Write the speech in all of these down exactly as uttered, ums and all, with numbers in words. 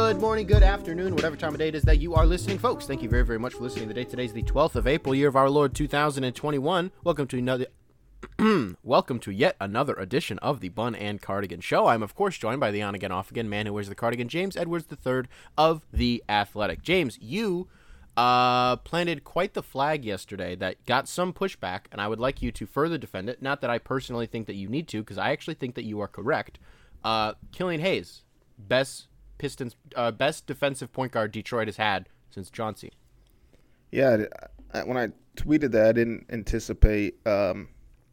Good morning, good afternoon, whatever time of day it is that you are listening, folks. Thank you very, very much for listening. The day today is the twelfth of April, year of our Lord two thousand twenty-one. Welcome to another, welcome to yet another edition of the Bun and Cardigan Show. I'm of course joined by the on again, off again man who wears the cardigan, James Edwards the third of the Athletic. James, you uh, planted quite the flag yesterday that got some pushback, and I would like you to further defend it. Not that I personally think that you need to, because I actually think that you are correct. Uh, Killian Hayes, best Pistons, uh, best defensive point guard Detroit has had since Chauncey. Yeah, I, when I tweeted that, I didn't anticipate um,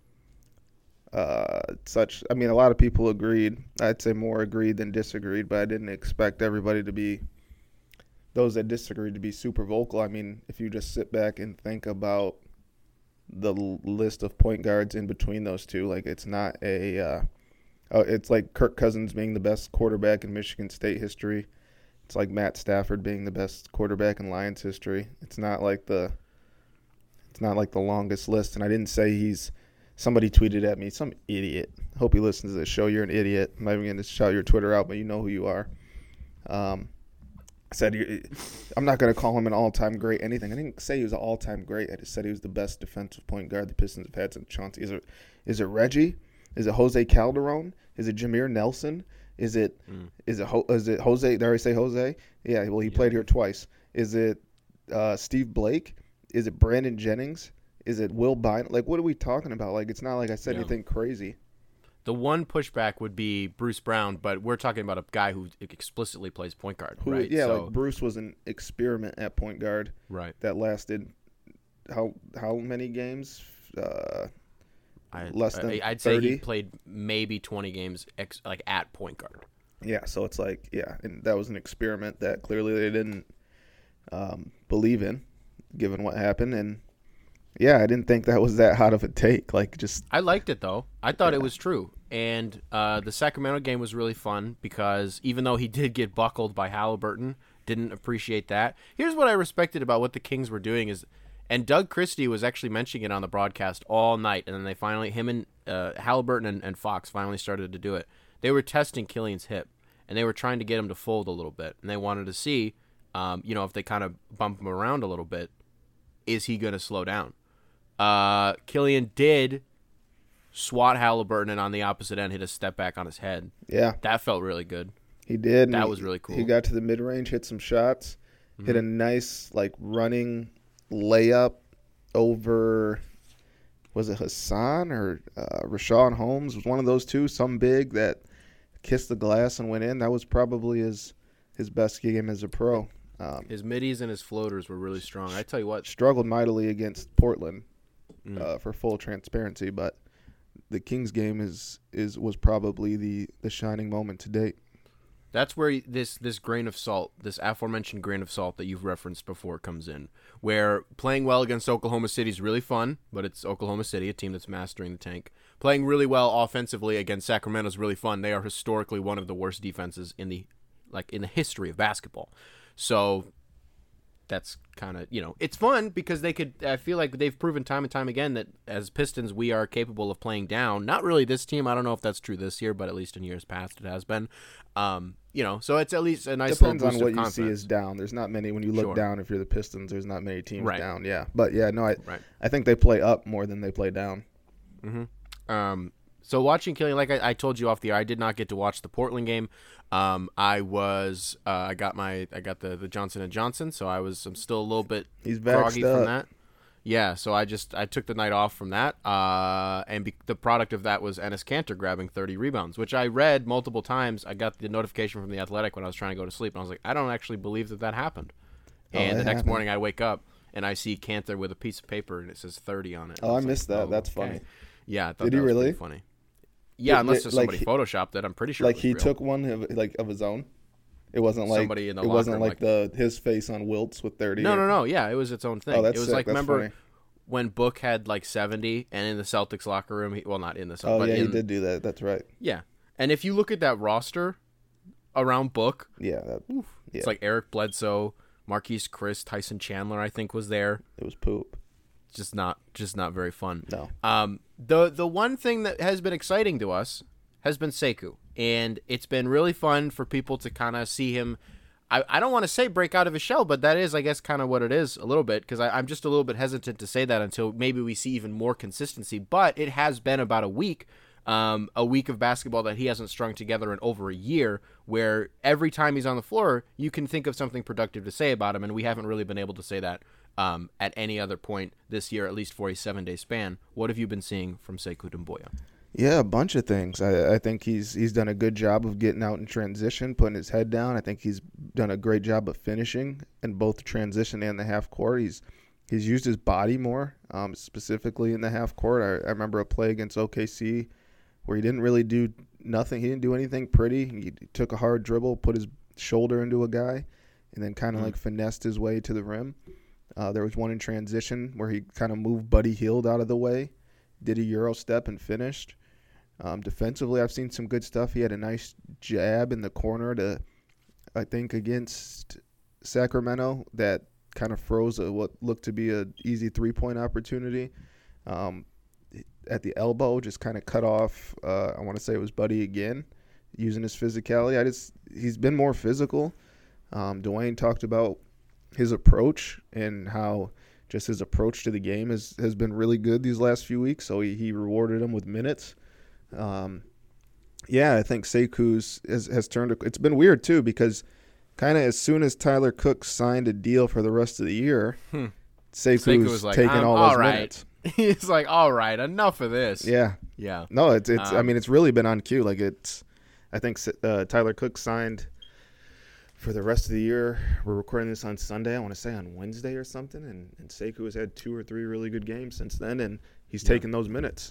uh, such. I mean, a lot of people agreed. I'd say more agreed than disagreed, but I didn't expect everybody to be, those that disagreed, to be super vocal. I mean, if you just sit back and think about the l- list of point guards in between those two, like it's not a. Uh, Oh, it's like Kirk Cousins being the best quarterback in Michigan State history. It's like Matt Stafford being the best quarterback in Lions history. It's not like the it's not like the longest list. And I didn't say he's somebody tweeted at me, some idiot. I hope he listens to this show. You're an idiot. I'm not even going to shout your Twitter out, but you know who you are. Um, I said I'm not going to call him an all-time great anything. I didn't say he was an all-time great. I just said he was the best defensive point guard the Pistons have had since Chauncey. Is it is it Reggie? Is it Jose Calderon? Is it Jameer Nelson? Is it mm. is it is it Jose? Did I say Jose? Yeah, well, he yeah. played here twice. Is it uh, Steve Blake? Is it Brandon Jennings? Is it Will Bynum? Like, what are we talking about? Like, it's not like I said yeah. anything crazy. The one pushback would be Bruce Brown, but we're talking about a guy who explicitly plays point guard, who, right? Yeah, so, like Bruce was an experiment at point guard, right? That lasted how how many games? Uh, I, Less than I, I'd thirty. say he played maybe twenty games, ex, like at point guard. Yeah, so it's like, yeah, and that was an experiment that clearly they didn't um, believe in, given what happened. And yeah, I didn't think that was that hot of a take. Like, just I liked it though. I thought yeah. it was true. And uh, the Sacramento game was really fun because even though he did get buckled by Halliburton, didn't appreciate that. Here's what I respected about what the Kings were doing is. And Doug Christie was actually mentioning it on the broadcast all night, and then they finally, him and uh, Halliburton and, and Fox finally started to do it. They were testing Killian's hip, and they were trying to get him to fold a little bit, and they wanted to see, um, you know, if they kind of bump him around a little bit, is he going to slow down? Uh, Killian did swat Halliburton, and on the opposite end hit a step back on his head. Yeah. That felt really good. He did. That he, was really cool. He got to the mid-range, hit some shots, mm-hmm. hit a nice, like, running layup over, was it Hassan or uh, Rashawn Holmes? Was one of those two, some big that kissed the glass and went in. That was probably his his best game as a pro. Um, his middies and his floaters were really strong. I tell you what, struggled mightily against Portland mm. uh, for full transparency, but the Kings game is is was probably the the shining moment to date. That's where this this grain of salt, this aforementioned grain of salt that you've referenced before comes in, where playing well against Oklahoma City is really fun, but it's Oklahoma City, a team that's mastering the tank. Playing really well offensively against Sacramento is really fun. They are historically one of the worst defenses in the like in the history of basketball. So that's kind of, you know, it's fun because they could, I feel like they've proven time and time again that as Pistons, we are capable of playing down. Not really this team. I don't know if that's true this year, but at least in years past it has been. Um, you know, so it's at least a nice Depends little boost on what of you confidence. see is down. There's not many when you look Sure. down. If you're the Pistons, there's not many teams right. down. Yeah, but yeah, no, I right. I think they play up more than they play down. Mm-hmm. Um, so watching Killian, like I, I told you off the air, I did not get to watch the Portland game. Um, I was, uh, I got my, I got the, the Johnson and Johnson, so I was, I'm still a little bit He's groggy up. from that. Yeah, so I just, I took the night off from that, uh, and be, the product of that was Enes Kanter grabbing thirty rebounds, which I read multiple times. I got the notification from The Athletic when I was trying to go to sleep, and I was like, I don't actually believe that that happened. Oh, and the next happened. morning I wake up, and I see Kanter with a piece of paper, and it says thirty on it. Oh, I, I missed like, that. oh, That's okay. funny. Yeah, I thought Did that he was really? pretty funny. Yeah, Did- unless did- there's like somebody he- photoshopped it, I'm pretty sure. Like it was he real. took one of, like of his own. It wasn't like Somebody in the it wasn't locker like room, the his face on Wilt's with thirty. No, or, no, no. Yeah, it was its own thing. Oh, that's it was sick. like That's remember funny. when Book had like seventy, and in the Celtics locker room, he, well, not in the Celtics. Oh but yeah, in, he did do that. That's right. Yeah, and if you look at that roster around Book, Yeah, that, oof, yeah. it's like Eric Bledsoe, Marquise Chris, Tyson Chandler, I think was there. It was poop. Just not, just not very fun. No. Um, the the one thing that has been exciting to us has been Sekou, and it's been really fun for people to kind of see him. I, I don't want to say break out of his shell, but that is, I guess, kind of what it is a little bit, because I'm just a little bit hesitant to say that until maybe we see even more consistency. But it has been about a week, um, a week of basketball that he hasn't strung together in over a year, where every time he's on the floor, you can think of something productive to say about him, and we haven't really been able to say that um, at any other point this year, at least for a seven-day span. What have you been seeing from Sekou Doumbouya? Yeah, a bunch of things. I, I think he's he's done a good job of getting out in transition, putting his head down. I think he's done a great job of finishing in both the transition and the half court. He's he's used his body more, um, specifically in the half court. I, I remember a play against O K C where he didn't really do nothing. He didn't do anything pretty. He took a hard dribble, put his shoulder into a guy, and then kind of mm. like finessed his way to the rim. Uh, there was one in transition where he kind of moved Buddy Hield out of the way, did a Euro step, and finished. Um, defensively, I've seen some good stuff. He had a nice jab in the corner to, I think, against Sacramento that kind of froze a, what looked to be an easy three-point opportunity. Um, at the elbow, just kind of cut off, uh, I want to say it was Buddy again, using his physicality. I just He's been more physical. Um, Dwayne talked about his approach and how just his approach to the game has, has been really good these last few weeks, so he, he rewarded him with minutes. Um, yeah, I think Sekou's has, has turned. A, it's been weird too because kind of as soon as Tyler Cook signed a deal for the rest of the year, hmm. Sekou's Sekou was like, taking all, all those right. minutes. He's like, all right, enough of this. Yeah, yeah. No, it's it's. Um, I mean, it's really been on cue. Like it's. I think uh, Tyler Cook signed for the rest of the year. We're recording this on Sunday. I want to say on Wednesday or something, and and Sekou has had two or three really good games since then, and he's yeah. taken those minutes.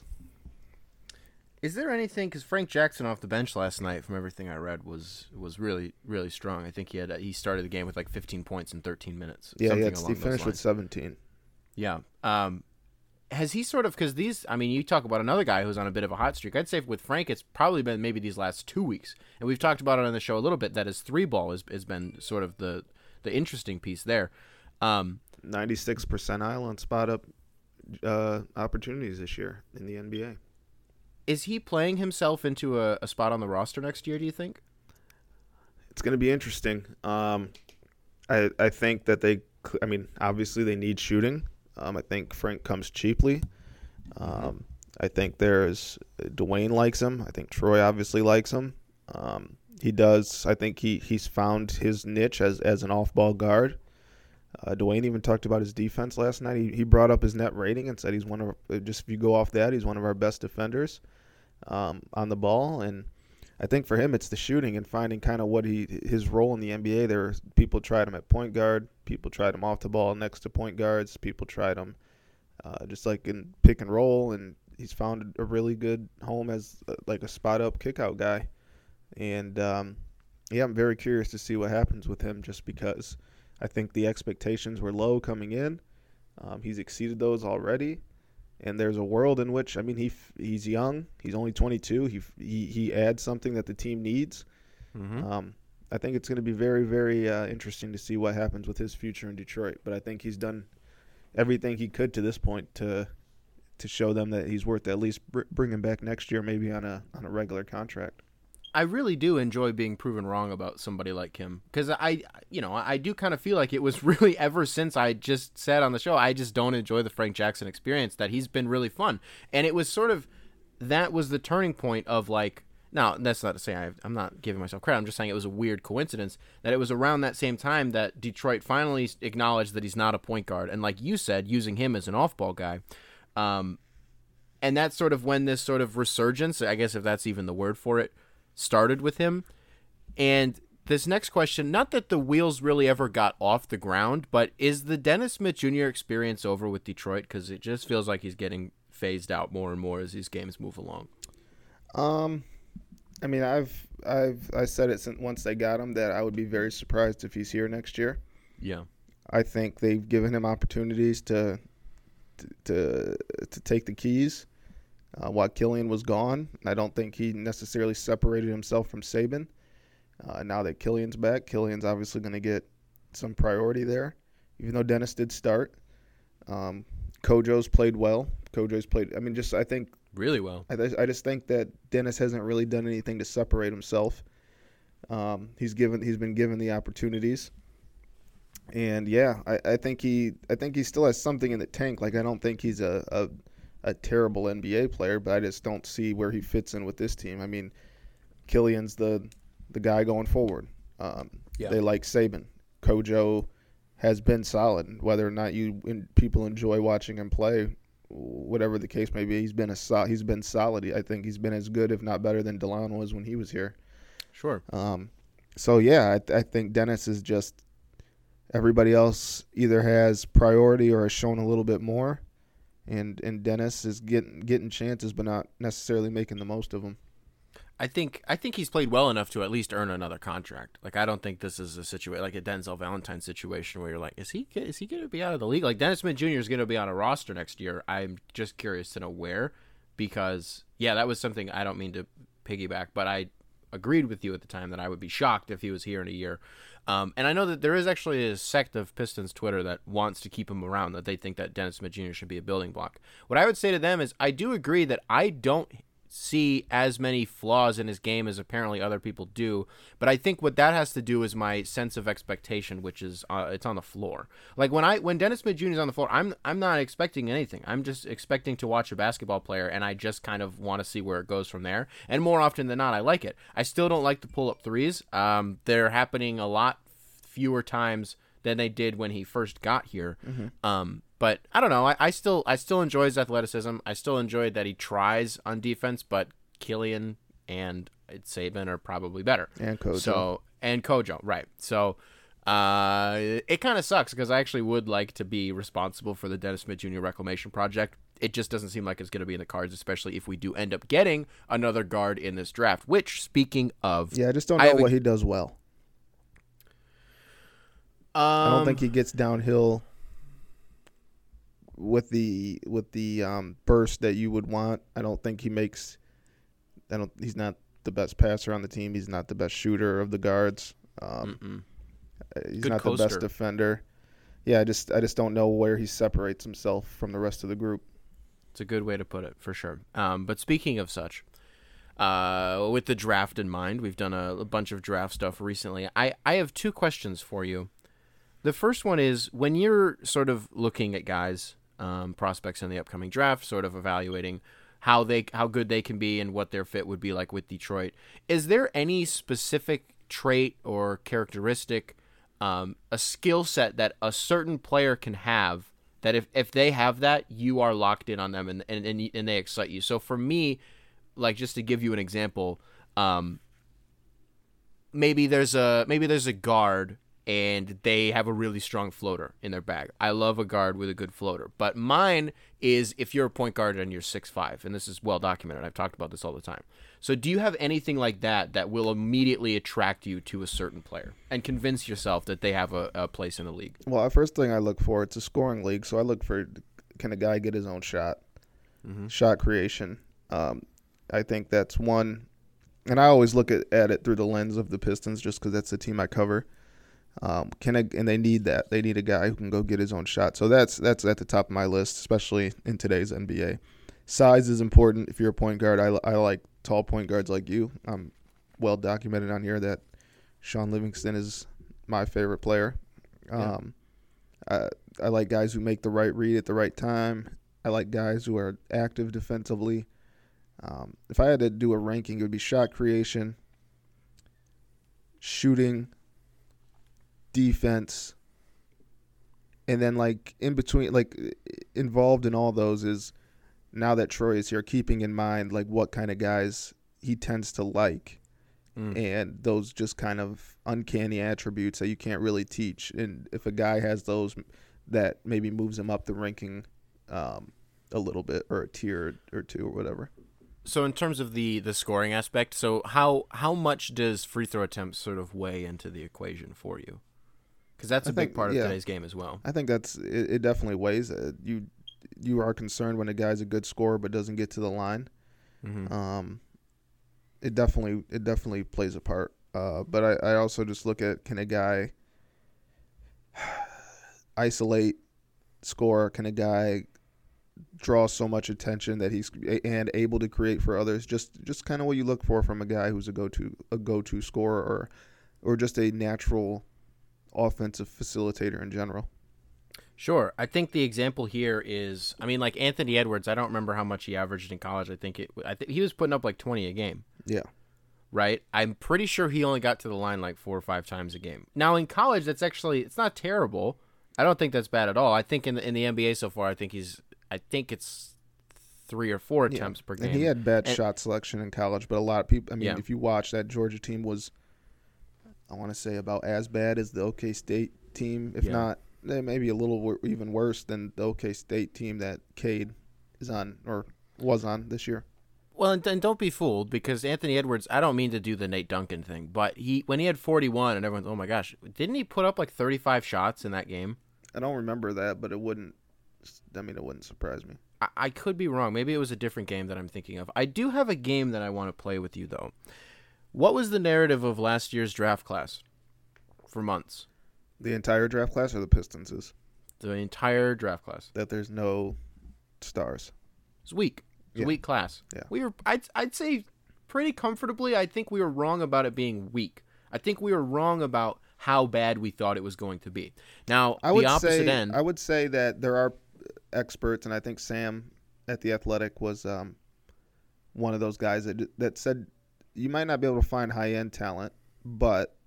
Is there anything, because Frank Jackson off the bench last night, from everything I read, was was really really strong. I think he had he started the game with like fifteen points in thirteen minutes. Yeah, yeah, he finished with seventeen. Yeah. Um, has he sort of, because these, I mean, you talk about another guy who's on a bit of a hot streak. I'd say with Frank, it's probably been maybe these last two weeks, and we've talked about it on the show a little bit. That his three ball has has been sort of the the interesting piece there. Um, ninety-six percentile on spot up uh, opportunities this year in the N B A. Is he playing himself into a, a spot on the roster next year, do you think? It's going to be interesting. Um, I I think that they, I mean, obviously they need shooting. Um, I think Frank comes cheaply. Um, I think there's, Dwayne likes him. I think Troy obviously likes him. Um, he does, I think he, he's found his niche as, as an off-ball guard. Uh, Dwayne even talked about his defense last night. He he brought up his net rating and said he's one of, just if you go off that, he's one of our best defenders um, on the ball. And I think for him, it's the shooting and finding kind of what he his role in the N B A. There were people tried him at point guard, people tried him off the ball next to point guards, people tried him uh, just like in pick and roll, and he's found a really good home as uh, like a spot up kick out guy. And um, yeah, I'm very curious to see what happens with him, just because I think the expectations were low coming in. Um, he's exceeded those already. And there's a world in which, I mean, he he's young. He's only twenty-two. He he, he adds something that the team needs. Mm-hmm. Um, I think it's going to be very, very uh, interesting to see what happens with his future in Detroit. But I think he's done everything he could to this point to to show them that he's worth at least br- bring him back next year, maybe on a on a regular contract. I really do enjoy being proven wrong about somebody like him, because I, you know, I do kind of feel like it was really ever since I just said on the show, I just don't enjoy the Frank Jackson experience, that he's been really fun. And it was sort of, that was the turning point of like, now that's not to say I, I'm not giving myself credit. I'm just saying it was a weird coincidence that it was around that same time that Detroit finally acknowledged that he's not a point guard. And like you said, using him as an off-ball guy. Um, and that's sort of when this sort of resurgence, I guess if that's even the word for it, started with him. And this next question, not that the wheels really ever got off the ground, but is the Dennis Smith Junior experience over with Detroit? Because it just feels like he's getting phased out more and more as these games move along. Um, I mean, I've I've I said it since once they got him that I would be very surprised if he's here next year. Yeah, I think they've given him opportunities to to to, to take the keys. Uh, while Killian was gone, I don't think he necessarily separated himself from Saban. Uh, now that Killian's back, Killian's obviously going to get some priority there, even though Dennis did start. Um, Kojo's played well. Kojo's played, I mean, just I think. Really well. I, I just think that Dennis hasn't really done anything to separate himself. Um, he's given he's been given the opportunities, and yeah, I, I think he I think he still has something in the tank. Like I don't think he's a, a a terrible N B A player, but I just don't see where he fits in with this team. I mean, Killian's the the guy going forward. Um, Yeah. They like Saban. Kojo has been solid. Whether or not you in, people enjoy watching him play, whatever the case may be, he's been a so, he's been solid. I think he's been as good, if not better, than DeLon was when he was here. Sure. Um, so yeah, I, I think Dennis is just everybody else either has priority or has shown a little bit more, and and Dennis is getting getting chances, but not necessarily making the most of them. I think I think he's played well enough to at least earn another contract. Like I don't think this is a situation like a Denzel Valentine situation where you're like, is he is he going to be out of the league? Like Dennis Smith Junior is going to be on a roster next year. I'm just curious to know where, because yeah, that was something I don't mean to piggyback, but I agreed with you at the time that I would be shocked if he was here in a year. Um, and I know that there is actually a sect of Pistons Twitter that wants to keep him around, that they think that Dennis Smith Junior should be a building block. What I would say to them is I do agree that I don't see as many flaws in his game as apparently other people do, but I think what that has to do is my sense of expectation, which is uh, it's on the floor. Like when I when Dennis Smith Junior is on the floor, I'm I'm not expecting anything. I'm just expecting to watch a basketball player, and I just kind of want to see where it goes from there. And more often than not, I like it. I still don't like the pull up threes. Um, they're happening a lot fewer times than they did when he first got here. Mm-hmm. Um, but I don't know. I, I still I still enjoy his athleticism. I still enjoy that he tries on defense, but Killian and Saban are probably better. And Kojo. So and Kojo, right. So uh, it kind of sucks because I actually would like to be responsible for the Dennis Smith Junior Reclamation Project. It just doesn't seem like it's going to be in the cards, especially if we do end up getting another guard in this draft, which, speaking of... Yeah, I just don't know what a, he does well. Um, I don't think he gets downhill with the with the um, burst that you would want. I don't think he makes. I don't. He's not the best passer on the team. He's not the best shooter of the guards. Um, he's Good not coaster. the best defender. Yeah, I just I just don't know where he separates himself from the rest of the group. It's a good way to put it, for sure. Um, but speaking of such, uh, with the draft in mind, we've done a, a bunch of draft stuff recently. I, I have two questions for you. The first one is, when you're sort of looking at guys, um, prospects in the upcoming draft, sort of evaluating how they how good they can be and what their fit would be like with Detroit, is there any specific trait or characteristic, um, a skill set that a certain player can have that if, if they have that, you are locked in on them and, and, and, and they excite you? So for me, like just to give you an example, um, maybe there's a maybe there's a guard and they have a really strong floater in their bag. I love a guard with a good floater. But mine is if you're a point guard and you're six five, and this is well documented. I've talked about this all the time. So do you have anything like that that will immediately attract you to a certain player and convince yourself that they have a, a place in the league? Well, the first thing I look for, it's a scoring league, so I look for, can a guy get his own shot? Mm-hmm. Shot creation. Um, I think that's one. And I always look at, at it through the lens of the Pistons just because that's the team I cover. Um, can I, and they need that. They need a guy who can go get his own shot. So that's that's at the top of my list, especially in today's N B A. Size is important. If you're a point guard, I, I like tall point guards like you. I'm well documented on here that Sean Livingston is my favorite player. Um, yeah. I, I like guys who make the right read at the right time. I like guys who are active defensively. Um, if I had to do a ranking, it would be shot creation, shooting, defense, and then like in between, like involved in all those is, now that Troy is here, keeping in mind like what kind of guys he tends to like, mm. and those just kind of uncanny attributes that you can't really teach. And if a guy has those, that maybe moves him up the ranking um, a little bit, or a tier or two or whatever. So in terms of the, the scoring aspect, so how how much does free throw attempts sort of weigh into the equation for you? Because that's a I big think, part of yeah, today's game as well. I think that's it, it definitely weighs. Uh, you you are concerned when a guy's a good scorer but doesn't get to the line. Mm-hmm. Um, it definitely it definitely plays a part. Uh, but I, I also just look at, can a guy isolate, score? Can a guy draws so much attention that he's and able to create for others. Just just kind of what you look for from a guy who's a go-to a go-to scorer or or just a natural offensive facilitator in general. Sure. I think the example here is, I mean, like Anthony Edwards, I don't remember how much he averaged in college. I think it I think he was putting up like twenty a game. Yeah. Right? I'm pretty sure he only got to the line like four or five times a game. Now in college, that's actually, it's not terrible. I don't think that's bad at all. I think in the, in the N B A so far, I think he's, I think it's three or four attempts yeah. per game. And he had bad and, shot selection in college, but a lot of people, I mean, yeah. if you watch, that Georgia team was, I want to say, about as bad as the O K State team, if yeah. not, maybe a little w- even worse than the O K State team that Cade is on or was on this year. Well, and, and don't be fooled, because Anthony Edwards, I don't mean to do the Nate Duncan thing, but he when he had forty-one and everyone's, oh my gosh, didn't he put up like thirty-five shots in that game? I don't remember that, but it wouldn't, I mean, it wouldn't surprise me. I, I could be wrong. Maybe it was a different game that I'm thinking of. I do have a game that I want to play with you, though. What was the narrative of last year's draft class for months? The entire draft class or the Pistons'? The entire draft class. That there's no stars. It's weak. It's Yeah. a weak class. Yeah. We were, I'd, I'd say pretty comfortably, I think we were wrong about it being weak. I think we were wrong about how bad we thought it was going to be. Now, I the would opposite say, end. I would say that there are experts, and I think Sam at The Athletic was um, one of those guys that that said you might not be able to find high-end talent, but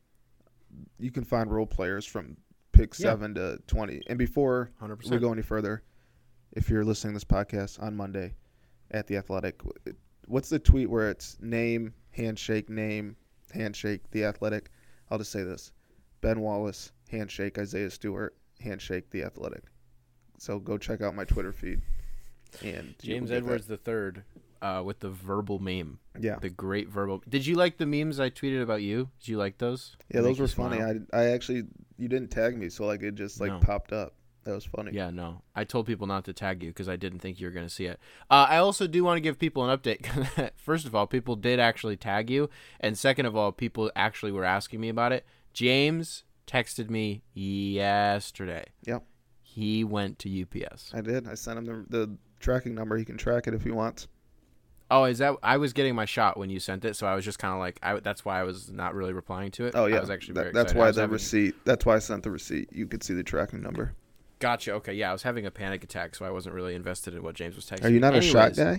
you can find role players from pick Yeah. seven to twenty. And before one hundred we percent. go any further, if you're listening to this podcast on Monday at The Athletic, what's the tweet where it's name, handshake, name, handshake, The Athletic? I'll just say this. Ben Wallace, handshake, Isaiah Stewart, handshake, The Athletic. So go check out my Twitter feed. And James Edwards the third uh, with the verbal meme. Yeah. The great verbal. Did you like the memes I tweeted about you? Did you like those? Yeah, Make those you were funny. smile? I, I actually, you didn't tag me, so like it just like No. popped up. That was funny. Yeah, no. I told people not to tag you because I didn't think you were going to see it. Uh, I also do want to give people an update. First of all, people did actually tag you. And second of all, people actually were asking me about it. James texted me yesterday. Yep. He went to U P S. I did. I sent him the, the tracking number. He can track it if he wants. Oh, is that? I was getting my shot when you sent it, so I was just kind of like, I, that's why I was not really replying to it. Oh, yeah. I was actually very That- that's excited. I why was the having- receipt. That's why I sent the receipt. You could see the tracking number. Gotcha. Okay, yeah, I was having a panic attack, so I wasn't really invested in what James was texting. Are you not me. a shot Anyways, guy?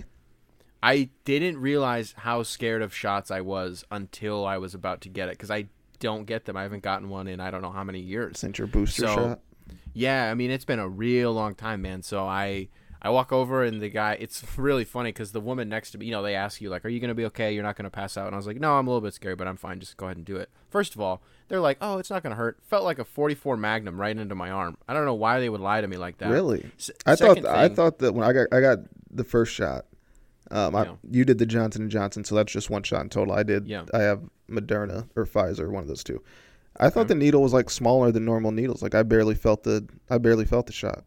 I didn't realize how scared of shots I was until I was about to get it, because I don't get them. I haven't gotten one in I don't know how many years. Since your booster So, shot? Yeah, I mean, it's been a real long time, man. So I I walk over, and the guy, it's really funny because the woman next to me, you know, they ask you, like, are you going to be okay? You're not going to pass out? And I was like, no, I'm a little bit scared, but I'm fine. Just go ahead and do it. First of all, they're like, oh, it's not going to hurt. Felt like a forty-four Magnum right into my arm. I don't know why they would lie to me like that. Really? S- I thought second I thing- thought that when I got I got the first shot, um, I, Yeah. you did the Johnson and Johnson, so that's just one shot in total. I did. Yeah. I have Moderna or Pfizer, one of those two. I thought Okay. the needle was like smaller than normal needles. Like I barely felt the I barely felt the shot.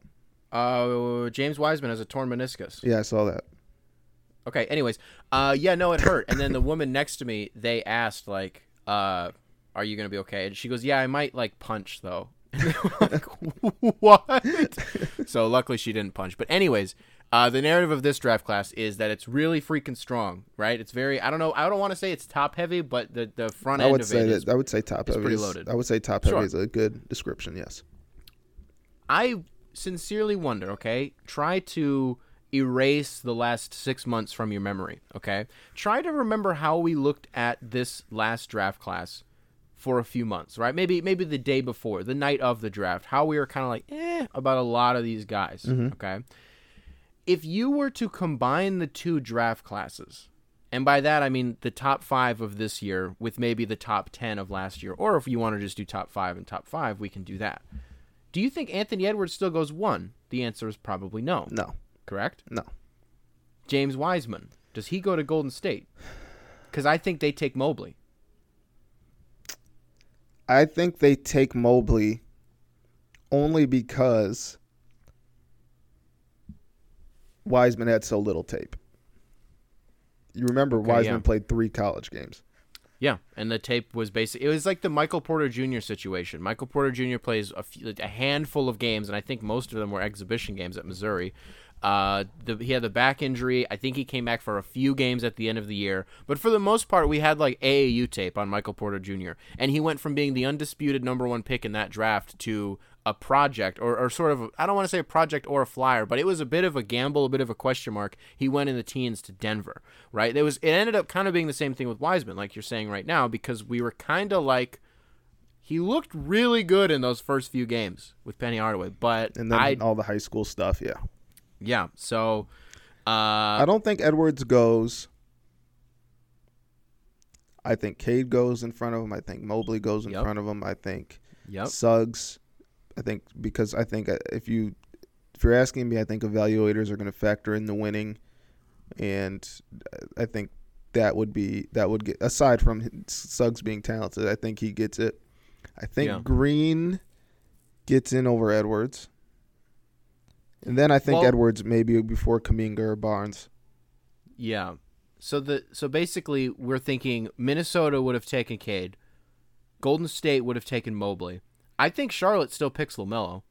Uh, James Wiseman has a torn meniscus. Yeah, I saw that. Okay, anyways, uh, yeah, no, it hurt. And then the woman next to me, they asked, like, uh, are you going to be okay? And she goes, yeah, I might, like, punch, though. And they were like, what? So luckily she didn't punch. But anyways, uh, the narrative of this draft class is that it's really freaking strong, right? It's very, I don't know, I don't want to say it's top heavy, but the, the front I end would of say it that is, I would say top is heavy. pretty is- loaded. I would say top Sure. heavy is a good description. Yes. I sincerely wonder, okay? Try to erase the last six months from your memory, okay? Try to remember how we looked at this last draft class for a few months, right? Maybe maybe the day before, the night of the draft, how we were kind of like, eh, about a lot of these guys, okay? If you were to combine the two draft classes, and by that I mean the top five of this year with maybe the top ten of last year, or if you want to just do top five and top five, we can do that. Do you think Anthony Edwards still goes one? The answer is probably no. No. Correct? No. James Wiseman, does he go to Golden State? Because I think they take Mobley. I think they take Mobley only because Wiseman had so little tape. You remember Okay, Wiseman yeah. played three college games. Yeah, and the tape was basic. It was like the Michael Porter Junior situation. Michael Porter Junior plays a, few, a handful of games, and I think most of them were exhibition games at Missouri. Uh, the, he had the back injury. I think he came back for a few games at the end of the year. But for the most part, we had like A A U tape on Michael Porter Junior And he went from being the undisputed number one pick in that draft to a project or, or sort of, I don't want to say a project or a flyer, but it was a bit of a gamble, a bit of a question mark. He went in the teens to Denver, right? It was, it ended up kind of being the same thing with Wiseman, like you're saying right now, because we were kind of like, he looked really good in those first few games with Penny Hardaway, but And then I, all the high school stuff, yeah. yeah, so uh, I don't think Edwards goes. I think Cade goes in front of him. I think Mobley goes in Yep. front of him. I think Yep. Suggs. I think because I think if you if you're asking me, I think evaluators are going to factor in the winning, and I think that would be that would get aside from Suggs being talented. I think he gets it. I think Yeah. Green gets in over Edwards. And then I think Well- Edwards maybe before Kuminga or Barnes. Yeah. So the so basically we're thinking Minnesota would have taken Cade, Golden State would have taken Mobley. I think Charlotte still picks LaMelo.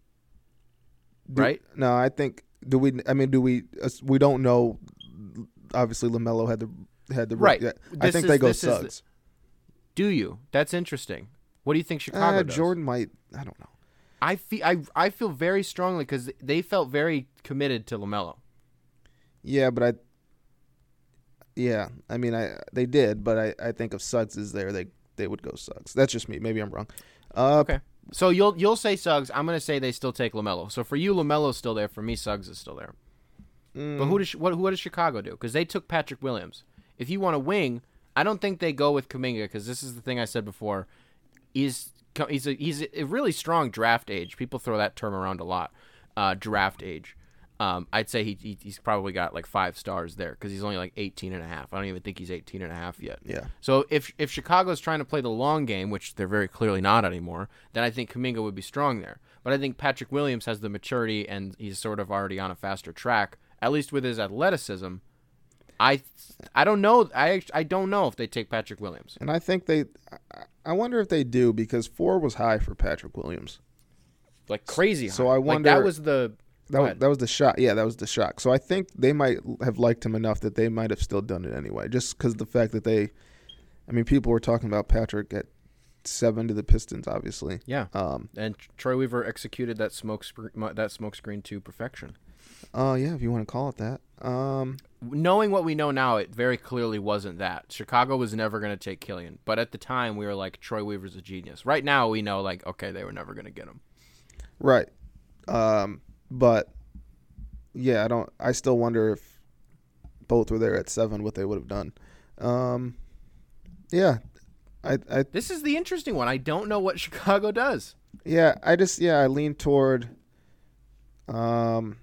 Do- Right? No, I think do we? I mean, do we? uh, We don't know. Obviously, LaMelo had the had the Right. yeah, I This think is- they go this is the- Suggs. Do you? That's interesting. What do you think Chicago Uh, does? Jordan might. I don't know. I feel I I feel very strongly because they felt very committed to LaMelo. Yeah, but I. Yeah, I mean, I they did, but I, I think if Suggs is there, they they would go Suggs. That's just me. Maybe I'm wrong. Uh, Okay. So you'll you'll say Suggs. I'm gonna say they still take LaMelo. So for you, LaMelo's still there. For me, Suggs is still there. mm, But who does what what does Chicago do? Because they took Patrick Williams. If you want to wing, I don't think they go with Kuminga because this is the thing I said before. He's he's a he's a really strong draft age. People throw that term around a lot. Uh, draft age. Um, I'd say he, he he's probably got like five stars there because he's only like eighteen and a half. I don't even think he's eighteen and a half yet. Yeah. So if if Chicago's trying to play the long game, which they're very clearly not anymore, then I think Kuminga would be strong there. But I think Patrick Williams has the maturity and he's sort of already on a faster track, at least with his athleticism. I I don't know. I I don't know if they take Patrick Williams. And I think they. I- I wonder if they do because four was high for Patrick Williams. Like crazy high. So I Like, wonder- that was the That Go was, ahead. that was the shock. Yeah, that was the shock. So I think they might have liked him enough that they might have still done it anyway, just because the fact that they, I mean, people were talking about Patrick at seven to the Pistons, obviously. yeah. Um. And Troy Weaver executed that smoke screen, that smoke screen to perfection. Oh yeah, if you want to call it that. Um. Knowing what we know now, it very clearly wasn't that. Chicago was never going to take Killian, but at the time we were like, Troy Weaver's a genius. Right now we know, like, okay, they were never going to get him. Right. Um. But yeah, I don't. I still wonder if both were there at seven, what they would have done. Um. Yeah. I. I. This is the interesting one. I don't know what Chicago does. Yeah. I just. Yeah. I lean toward. Um.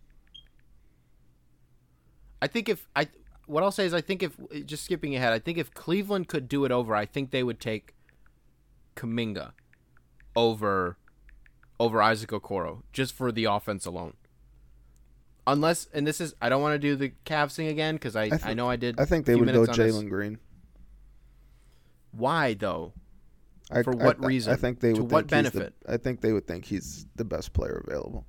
I think if I, what I'll say is I think if just skipping ahead, I think if Cleveland could do it over, I think they would take Kuminga over over Isaac Okoro just for the offense alone. Unless, and this is, I don't want to do the Cavs thing again because I, I, I thi- know I did. I think they a few would go minutes on this. Jalen Green. Why though? I, For what I, reason? I think they To would. what think he's the- benefit? I think they would think he's the best player available.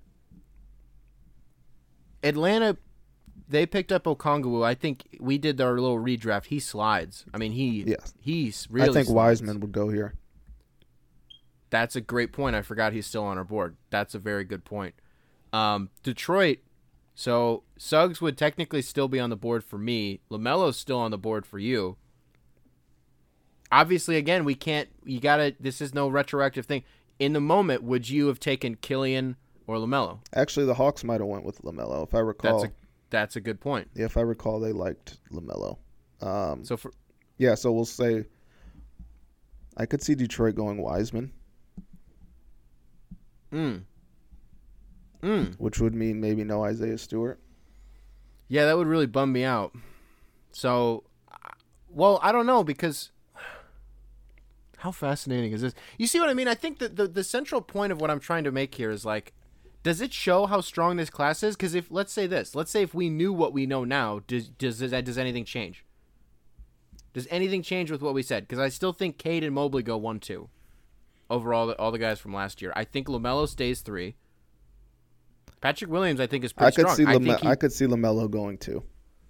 Atlanta, they picked up Okongwu. I think we did our little redraft. He slides. I mean, he Yes. he's really. I think slides. Wiseman would go here. That's a great point. I forgot he's still on our board. That's a very good point. Um, Detroit. So Suggs would technically still be on the board for me. LaMelo's still on the board for you. Obviously, again, we can't. You gotta. This is no retroactive thing. In the moment, would you have taken Killian or LaMelo? Actually, the Hawks might have went with LaMelo, if I recall. That's a that's a good point. Yeah, if I recall, they liked LaMelo. Um, So for yeah, so we'll say I could see Detroit going Wiseman, mm, mm. which would mean maybe no Isaiah Stewart. Yeah, that would really bum me out. So, well, I don't know because how fascinating is this? You see what I mean? I think that the, the central point of what I'm trying to make here is like, does it show how strong this class is? Because if, let's say this, let's say if we knew what we know now, does does does, does anything change? Does anything change with what we said? Because I still think Cade and Mobley go one two over all the, all the guys from last year. I think LaMelo stays three. Patrick Williams, I think, is I pretty could strong. see I Lame- think he, I could see LaMelo going too.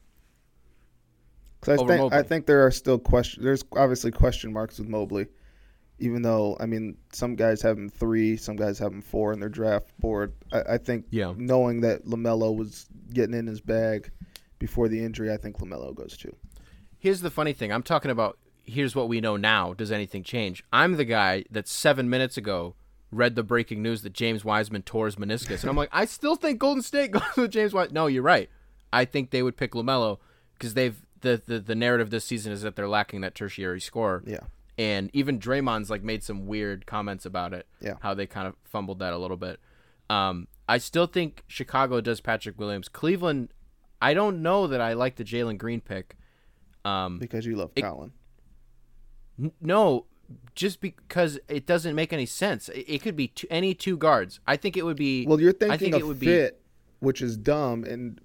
Because I Over think Mobley. I think there are still question. There's obviously question marks with Mobley, even though I mean some guys have him three, some guys have him four in their draft board. I, I think Yeah. knowing that LaMelo was getting in his bag before the injury, I think LaMelo goes too. Here's the funny thing. I'm talking about here's what we know now. Does anything change? I'm the guy that seven minutes ago read the breaking news that James Wiseman tore his meniscus. And I'm like, I still think Golden State goes with James Wiseman. No, you're right. I think they would pick LaMelo because they've the, the, the narrative this season is that they're lacking that tertiary scorer. Yeah. And even Draymond's like made some weird comments about it. Yeah. How they kind of fumbled that a little bit. Um, I still think Chicago does Patrick Williams. Cleveland, I don't know that I like the Jalen Green pick. Um, Because you love it- Colin. N- No, just because it doesn't make any sense. It, it could be two, any two guards. I think it would be. Well, you're I thinking think of it would fit, which is dumb, and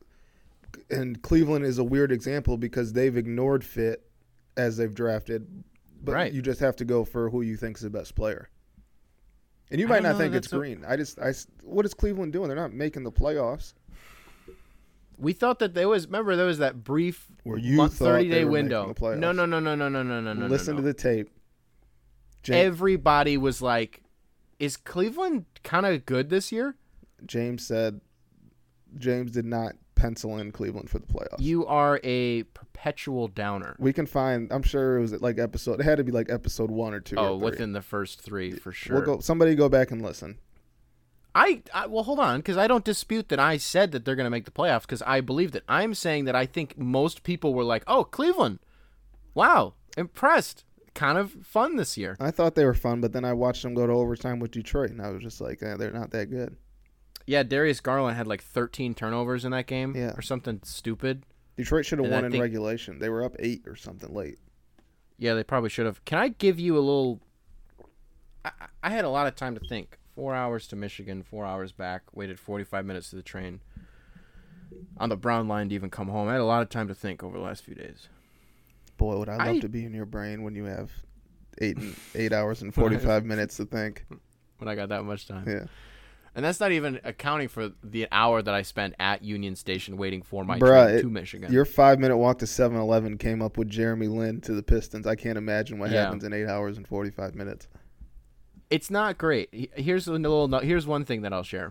and Cleveland is a weird example because they've ignored fit as they've drafted, but Right. you just have to go for who you think is the best player. And you I might don't not know, think it's that's a- Green. I just, I, s- what is Cleveland doing? They're not making the playoffs. be. We thought that there was. Remember, there was that brief Where you month, thought thirty they day were making window. the playoffs. No, no, no, no, no, no, no, no, no. Listen no. to the tape. James, Everybody was like, "Is Cleveland kind of good this year?" James said, James did not pencil in Cleveland for the playoffs. You are a perpetual downer. we can find. I'm sure it was like episode. It had to be like episode one or two. Oh, or three. within the first three for sure. We'll go. Somebody go back and listen. I, I well, hold on, because I don't dispute that I said that they're going to make the playoffs because I believed it. I'm saying that I think most people were like, "Oh, Cleveland, wow, impressed, kind of fun this year." I thought they were fun, but then I watched them go to overtime with Detroit, and I was just like, eh, they're not that good. Yeah, Darius Garland had like thirteen turnovers in that game, Yeah. or something stupid. Detroit should have And I won in think- regulation. They were up eight or something late. Yeah, they probably should have. Can I give you a little? I, I had a lot of time to think. Four hours to Michigan, four hours back. Waited forty-five minutes to the train on the Brown line to even come home. I had a lot of time to think over the last few days. Boy, would I love I- to be in your brain when you have eight and eight hours and forty-five minutes to think. When I got that much time. Yeah, And that's not even accounting for the hour that I spent at Union Station waiting for my Bruh, train it- to Michigan. your five-minute walk to seven eleven came up with Jeremy Lin to the Pistons. I can't imagine what Yeah. happens in eight hours and forty-five minutes. It's not great. He- Here's a little. no- Here's one thing that I'll share.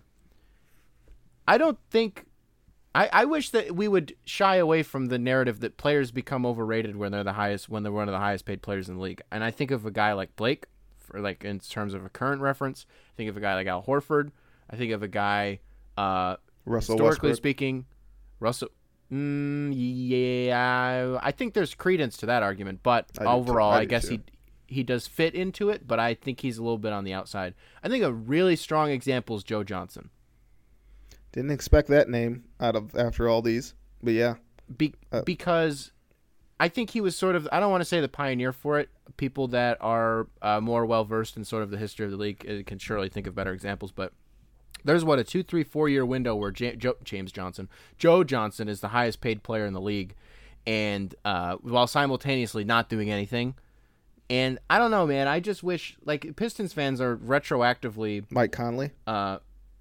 I don't think. I, I wish that we would shy away from the narrative that players become overrated when they're the highest when they're one of the highest paid players in the league. And I think of a guy like Blake, for like in terms of a current reference. I think of a guy like Al Horford. I think of a guy, uh, Russell historically Westbrook. speaking, Russell. Mm, yeah, I think there's credence to that argument, but I do too. overall, I I, do guess too. he he does fit into it. But I think he's a little bit on the outside. I think a really strong example is Joe Johnson. Didn't expect that name out of after all these, but yeah, Be- Uh, because I think he was sort of, I don't want to say the pioneer for it. People that are uh, more well versed in sort of the history of the league uh, can surely think of better examples. But there's what a two, three, four year window where J- Joe, James Johnson, Joe Johnson is the highest paid player in the league, and uh, while simultaneously not doing anything. And I don't know, man. I just wish like Pistons fans are retroactively Mike Conley. uh,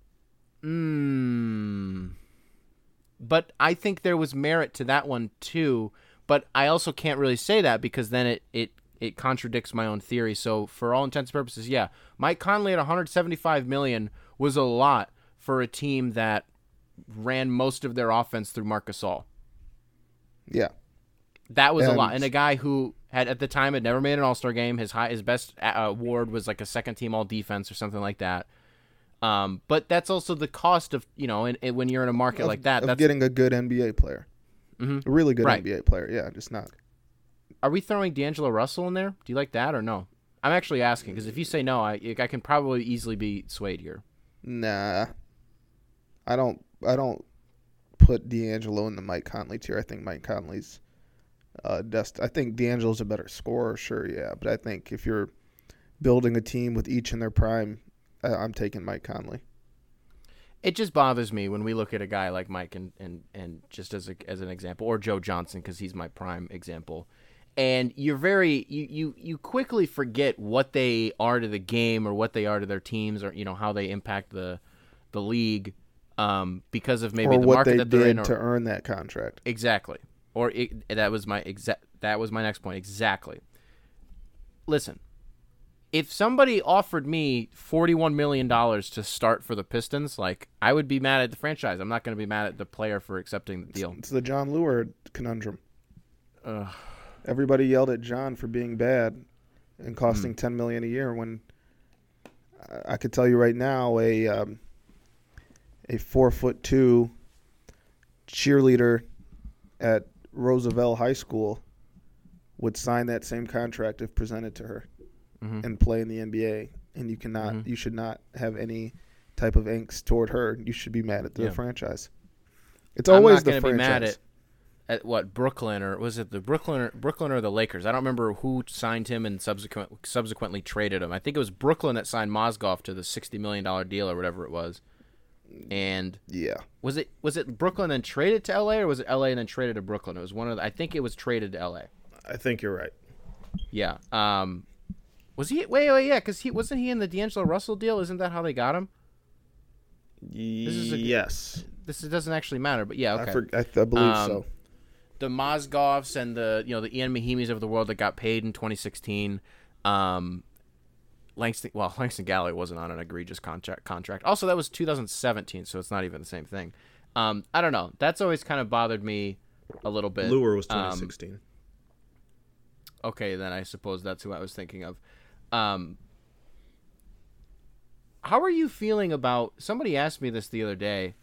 mm, but I think there was merit to that one too. But I also can't really say that because then it, it, it contradicts my own theory. So for all intents and purposes, yeah, Mike Conley at one hundred seventy-five million dollars was a lot for a team that ran most of their offense through Marc Gasol. Yeah, That was a And- lot, and a guy who had at the time had never made an All Star game. His high, his best uh, award was like a second team All Defense or something like that. Um, but that's also the cost of you know, and, and when you're in a market of, like that, of that's getting a good N B A player, Mhm. a really good Right. N B A player. Yeah, just not. Are we throwing D'Angelo Russell in there? Do you like that or no? I'm actually asking because if you say no, I I can probably easily be swayed here. Nah, I don't. I don't put D'Angelo in the Mike Conley tier. I think Mike Conley's. Uh, dest- I think D'Angelo's a better scorer, sure, yeah, but I think if you're building a team with each in their prime, I- I'm taking Mike Conley. It just bothers me when we look at a guy like Mike and and, and just as a, as an example, or Joe Johnson because he's my prime example, and you're very you, you you quickly forget what they are to the game or what they are to their teams or you know how they impact the the league um, because of maybe or the what market they that they're in. did Or, to earn that contract. exactly. Or it, that was my exact. That was my next point. Exactly. Listen, if somebody offered me forty-one million dollars to start for the Pistons, like, I would be mad at the franchise. I'm not going to be mad at the player for accepting the deal. It's, it's the John Lure conundrum. Ugh. Everybody yelled at John for being bad and costing Mm. ten million dollars a year when I, I could tell you right now a um, a four foot two cheerleader at Roosevelt High School would sign that same contract if presented to her Mm-hmm. and play in the N B A. And you cannot, Mhm. you should not have any type of angst toward her. You should be mad at the Yeah. franchise. It's always I'm not the gonna franchise. be mad at, at what, Brooklyn, or was it the Brooklyn or, Brooklyn or the Lakers? I don't remember who signed him and subsequent subsequently traded him. I think it was Brooklyn that signed Mozgov to the sixty million dollar deal or whatever it was. And Yeah. was it was it Brooklyn and traded to L A, or was it L A and then traded to Brooklyn? It was one of the, I think it was traded to L A. I think you're right. Yeah. Um, was he? Wait, wait, yeah, because he wasn't he in the D'Angelo Russell deal? Isn't that how they got him? is a- yes. This doesn't actually matter, but yeah, okay. I, for, I, I believe Um, so. The Mozgovs and the you know the Ian Mahimis of the world that got paid in twenty sixteen. Um, Langston, well, Langston Galloway wasn't on an egregious contract. Contract. Also, that was two thousand seventeen, so it's not even the same thing. Um, I don't know. That's always kind of bothered me a little bit. Lure was Um, twenty sixteen. Okay, then I suppose that's who I was thinking of. Um, how are you feeling about? Somebody asked me this the other day.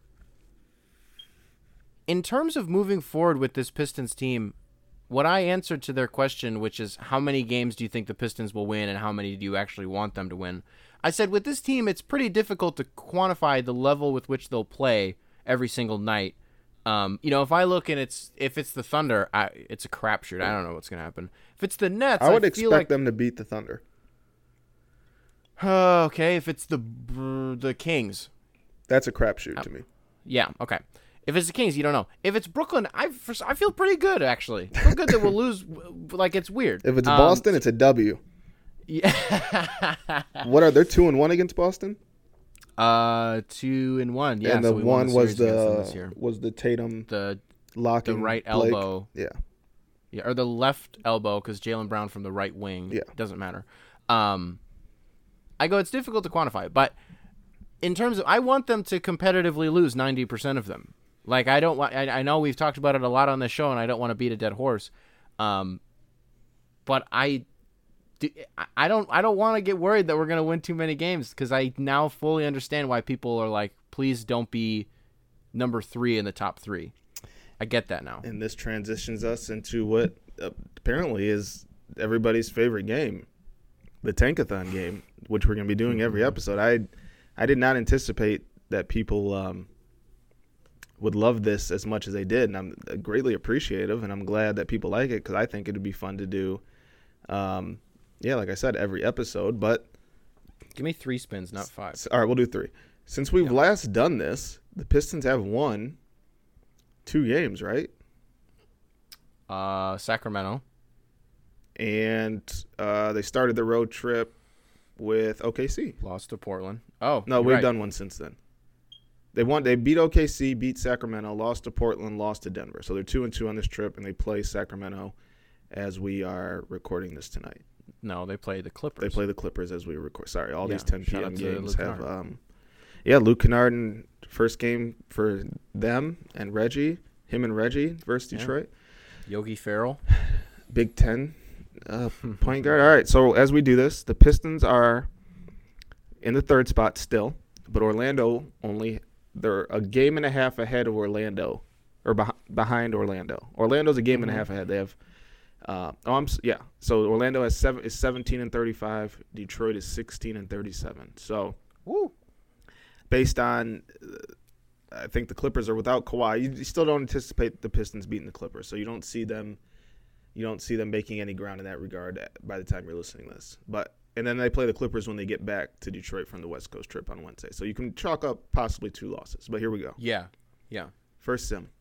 In terms of moving forward with this Pistons team, what I answered to their question, which is how many games do you think the Pistons will win and how many do you actually want them to win? I said with this team, it's pretty difficult to quantify the level with which they'll play every single night. Um, you know, if I look and it's if it's the Thunder, I, it's a crapshoot. I don't know what's going to happen. If it's the Nets, I would I expect feel like, them to beat the Thunder. Uh, okay, if it's the the Kings, That's a crapshoot to me. yeah, okay. If it's the Kings, you don't know. If it's Brooklyn, I I feel pretty good actually. I feel good that we'll lose. Like, it's weird. If it's Um, Boston, it's a W. yeah. What are they two and one against Boston? uh, two and one. Yeah, and the so we won one the was series against them this the year. was the Tatum the locking the right Blake. elbow. Yeah, Yeah, or the left elbow, because Jaylen Brown from the right wing. Yeah. Doesn't matter. Um, I go, it's difficult to quantify, but in terms of, I want them to competitively lose ninety percent of them. Like, I don't want, I, I know we've talked about it a lot on this show, and I don't want to beat a dead horse. Um, but I, do, I don't, I don't want to get worried that we're going to win too many games, because I now fully understand why people are like, please don't be number three in the top three. I get that now. and this transitions us into what uh, apparently is everybody's favorite game, the Tankathon game, which we're going to be doing every episode. I I did not anticipate that people um, would love this as much as they did, and I'm greatly appreciative, and I'm glad that people like it because I think it would be fun to do. Um, yeah, like I said, every episode, but Give me three spins, not five. S- All right, we'll do three. Since we've Yeah. last done this, the Pistons have won two games, right? Uh, Sacramento. And uh, they started the road trip with O K C. Lost to Portland. Oh, No, you're we've right. done one since then. They won. They beat O K C, beat Sacramento, lost to Portland, lost to Denver. So they're two and two on this trip, and they play Sacramento as we are recording this tonight. No, they play the Clippers. They play the Clippers as we record. Sorry, all Yeah, these ten shout p.m. out to games Luke have. Kennard. Um, yeah, Luke Kennard in first game for them and Reggie, him and Reggie versus Yeah. Detroit. Yogi Ferrell. Big Ten uh, point guard. All right, so as we do this, the Pistons are in the third spot still, but Orlando only they're a game and a half ahead of Orlando, or beh- behind Orlando. Orlando's a game and a Mhm. half ahead. They have, uh, oh, I'm s- yeah. So Orlando has seven is seventeen and thirty-five. Detroit is sixteen and thirty-seven. So, Woo. based on, uh, I think the Clippers are without Kawhi. You, you still don't anticipate the Pistons beating the Clippers, so you don't see them. You don't see them making any ground in that regard by the time you're listening to this. But and then they play the Clippers when they get back to Detroit from the West Coast trip on Wednesday. So you can chalk up possibly two losses. But here we go. Yeah. Yeah. First sim.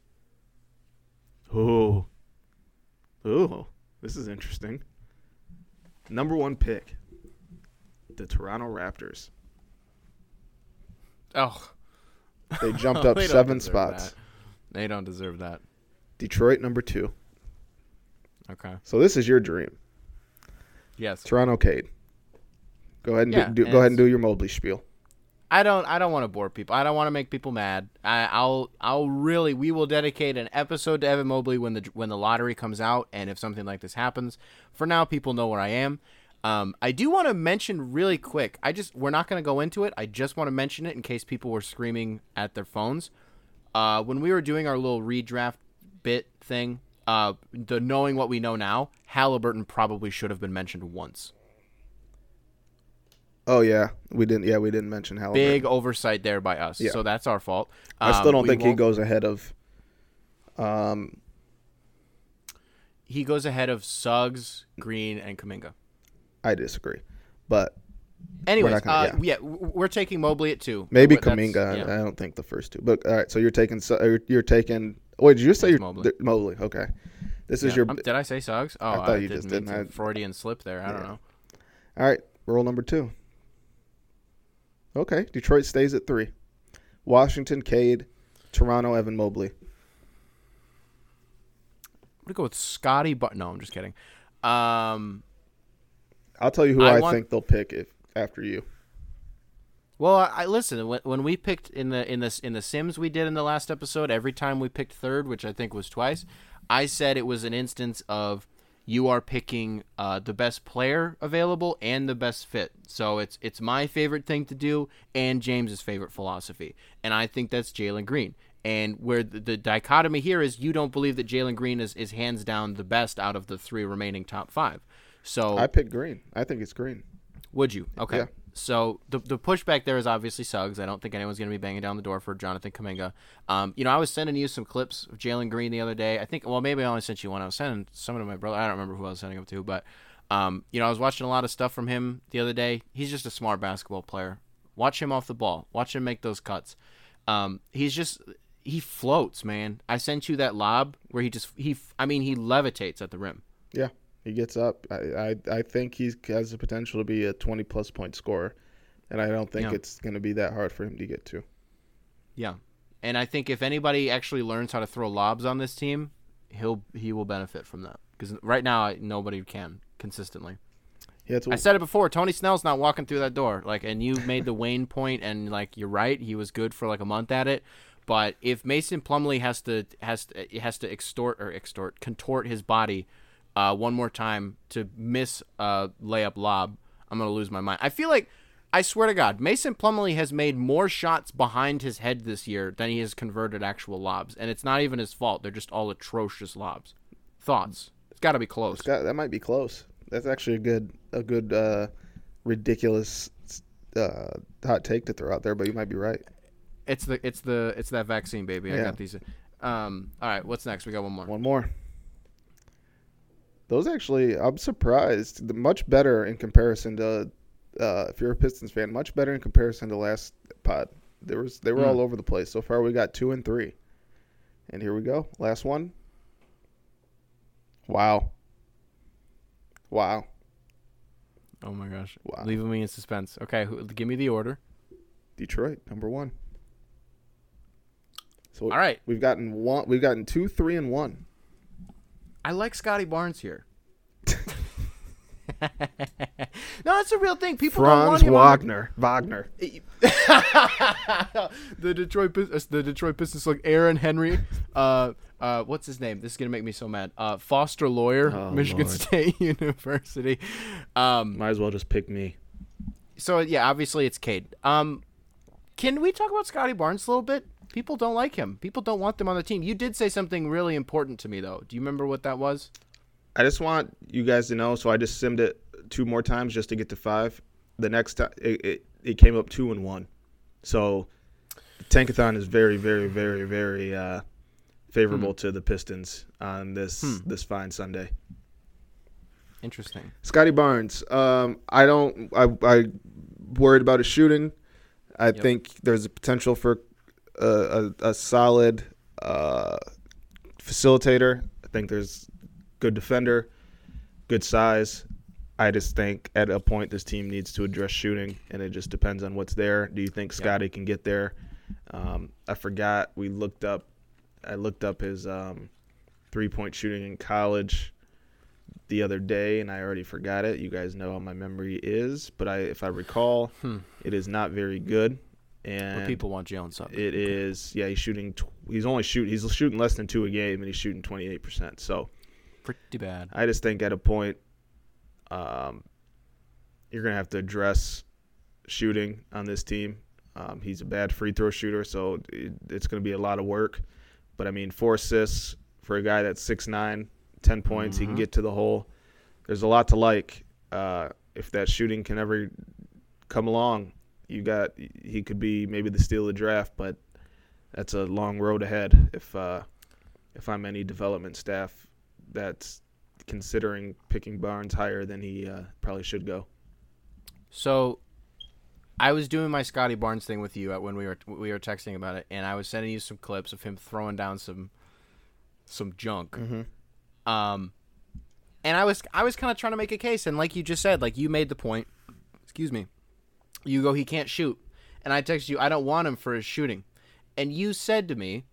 Ooh. Ooh. This is interesting. Number one pick. The Toronto Raptors. Oh. They jumped up they seven spots. That. They don't deserve that. Detroit number two. Okay. So this is your dream. Yes. Toronto Cade. Go ahead and yeah, do, do go ahead and do your Mobley spiel. I don't I don't want to bore people. I don't want to make people mad. I, I'll I'll really we will dedicate an episode to Evan Mobley when the when the lottery comes out, and if something like this happens. For now, people know where I am. Um, I do want to mention really quick. I just we're not going to go into it. I just want to mention it in case people were screaming at their phones. Uh, when we were doing our little redraft bit thing, uh, the knowing what we know now, Halliburton probably should have been mentioned once. Oh yeah, we didn't. Yeah, we didn't mention Halliburton. Big oversight there by us. Yeah. So that's our fault. Um, I still don't think he goes ahead of. Um, he goes ahead of Suggs, Green, and Kuminga. I disagree, but anyways, gonna, uh, yeah. yeah, we're taking Mobley at two. Maybe Kuminga. Yeah. I don't think the first two. But all right, so you're taking. You're taking. Wait, did you say you're Mobley? Mobley. Okay, this is yeah. your. Um, did I say Suggs? Oh, I thought I you didn't just didn't. I, Freudian slip there. I yeah. don't know. All right, rule number two. Okay, Detroit stays at three. Washington, Cade. Toronto, Evan Mobley. I'm gonna go with Scotty. But no, I'm just kidding. Um, I'll tell you who I, I want... think they'll pick if after you. Well, I, I listen when, when we picked in the in this in the Sims we did in the last episode. Every time we picked third, which I think was twice, I said it was an instance of you are picking uh, the best player available and the best fit. So it's it's my favorite thing to do and James's favorite philosophy, and I think that's Jalen Green. And where the, the dichotomy here is you don't believe that Jalen Green is, is hands down the best out of the three remaining top five. So I picked Green. I think it's Green. Would you? Okay. Yeah. So the the pushback there is obviously Suggs. I don't think anyone's going to be banging down the door for Jonathan Kuminga. Um, you know, I was sending you some clips of Jalen Green the other day. I think, well, maybe I only sent you one. I was sending some to my brother. I don't remember who I was sending them to, but um, you know, I was watching a lot of stuff from him the other day. He's just a smart basketball player. Watch him off the ball. Watch him make those cuts. Um, he's just he floats, man. I sent you that lob where he just he. I mean, he levitates at the rim. Yeah. He gets up. I, I I think he has the potential to be a twenty-plus point scorer, and I don't think yeah. it's going to be that hard for him to get to. Yeah, and I think if anybody actually learns how to throw lobs on this team, he'll he will benefit from that because right now nobody can consistently. Yeah, I said it before. Tony Snell's not walking through that door. Like, and you made the Wayne point, and like you're right, he was good for like a month at it. But if Mason Plumlee has to has to, has to extort or extort contort his body. Uh, one more time to miss a layup lob, I'm going to lose my mind. I feel like, I swear to God, Mason Plumlee has made more shots behind his head this year than he has converted actual lobs. And it's not even his fault. They're just all atrocious lobs. Thoughts? It's got to be close. Got, that might be close. That's actually a good, a good, uh, ridiculous uh, hot take to throw out there, but you might be right. It's the, it's the, it's that vaccine, baby. Yeah. I got these. Um, all right, what's next? We got one more. One more. Those actually, I'm surprised. Much better in comparison to, uh, if you're a Pistons fan, much better in comparison to last pod. There was, they were mm. all over the place. So far, we got two and three. And here we go. Last one. Wow. Wow. Oh, my gosh. Wow. Leaving me in suspense. Okay, who, give me the order. Detroit, number one. So all right. We've gotten one. We've gotten two, three, and one. I like Scotty Barnes here. No, it's a real thing. People Franz don't want him Wagner. Wagner. the Detroit, the Detroit Pistons, like Aaron Henry. Uh, uh, what's his name? This is gonna make me so mad. Uh, Foster Lawyer, oh, Michigan Lord. State University. Um, Might as well just pick me. So yeah, obviously it's Cade. Um, can we talk about Scotty Barnes a little bit? People don't like him. People don't want them on the team. You did say something really important to me, though. Do you remember what that was? I just want you guys to know, so I just simmed it two more times just to get to five. The next time, it, it, it came up two and one. So the Tankathon is very, very, very, very uh, favorable hmm. to the Pistons on this hmm. this fine Sunday. Interesting. Scotty Barnes. Um, I don't. I I worried about his shooting. I yep. think there's a potential for a, a, a solid uh, facilitator. I think there's good defender, good size. I just think at a point this team needs to address shooting, and it just depends on what's there. Do you think Scotty yep. can get there? Um, I forgot we looked up. I looked up his um, three-point shooting in college the other day, and I already forgot it. You guys know how my memory is, but I, if I recall, Hmm. it is not very good. And But people want Jalen Suggs. it is, yeah. He's shooting. Tw- he's only shoot. He's shooting less than two a game, and he's shooting twenty-eight percent. So Pretty bad. I just think at a point, um, you're gonna have to address shooting on this team. Um, he's a bad free throw shooter, so it, it's gonna be a lot of work. But I mean, four assists for a guy that's six nine, ten points. Mm-hmm. He can get to the hole. There's a lot to like. Uh, if that shooting can ever come along, you got he could be maybe the steal of the draft, but that's a long road ahead. If uh, if I'm any development staff that's considering picking Barnes higher than he uh, probably should go. So, I was doing my Scotty Barnes thing with you at when we were we were texting about it, and I was sending you some clips of him throwing down some some junk. Mm-hmm. Um, and I was I was kind of trying to make a case, and like you just said, like you made the point. Excuse me. You go, he can't shoot, and I texted you, I don't want him for his shooting, and you said to me,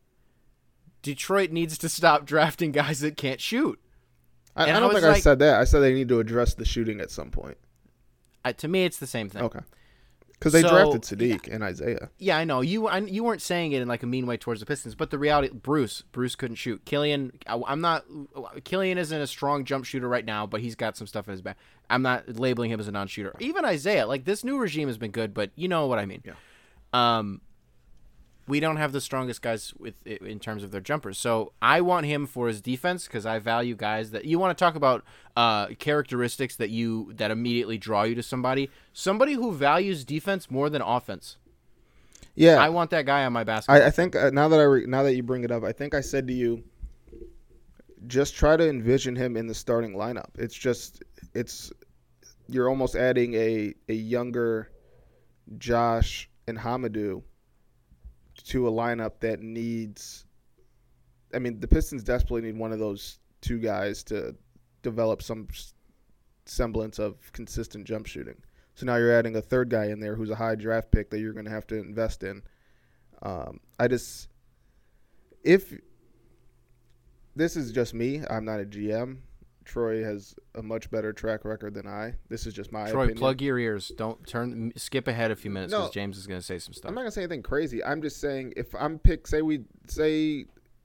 Detroit needs to stop drafting guys that can't shoot. I, And I I don't was think I like- said that. I said they need to address the shooting at some point. Uh, to me, it's the same thing. Okay. Because they So, drafted Sadiq and Isaiah. Yeah, I know you. I, you weren't saying it in like a mean way towards the Pistons, but the reality, Bruce, Bruce couldn't shoot. Killian, I, I'm not. Killian isn't a strong jump shooter right now, but he's got some stuff in his back. I'm not labeling him as a non-shooter. Even Isaiah, like this new regime has been good, but you know what I mean. Yeah. Um, we don't have the strongest guys with in terms of their jumpers, so I want him for his defense because I value guys that you want to talk about uh, characteristics that you that immediately draw you to somebody. Somebody who values defense more than offense. Yeah. I want that guy on my basketball. I, I think uh, now that I re- now that you bring it up, I think I said to you, just try to envision him in the starting lineup. It's just it's you're almost adding a a younger Josh and Hamidou to a lineup that needs. I mean, the Pistons desperately need one of those two guys to develop some s- semblance of consistent jump shooting. So now you're adding a third guy in there who's a high draft pick that you're going to have to invest in. Um, I just, if this is just me, I'm not a G M. Troy has a much better track record than I. This is just my Troy, opinion. plug your ears. Don't turn. Skip ahead a few minutes because No. James is going to say some stuff. I'm not gonna say anything crazy. I'm just saying if I'm pick, say we say,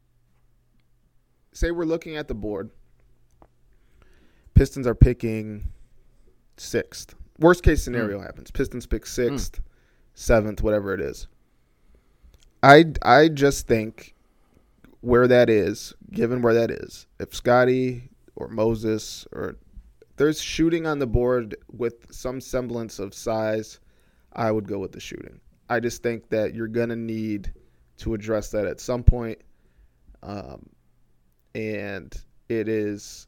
say we're looking at the board. Pistons are picking sixth. Worst case scenario happens. Pistons pick sixth, seventh, whatever it is. I I just think where that is, given where that is, if Scotty or Moses or there's shooting on the board with some semblance of size, I would go with the shooting. I just think that you're going to need to address that at some point. Um, and it is,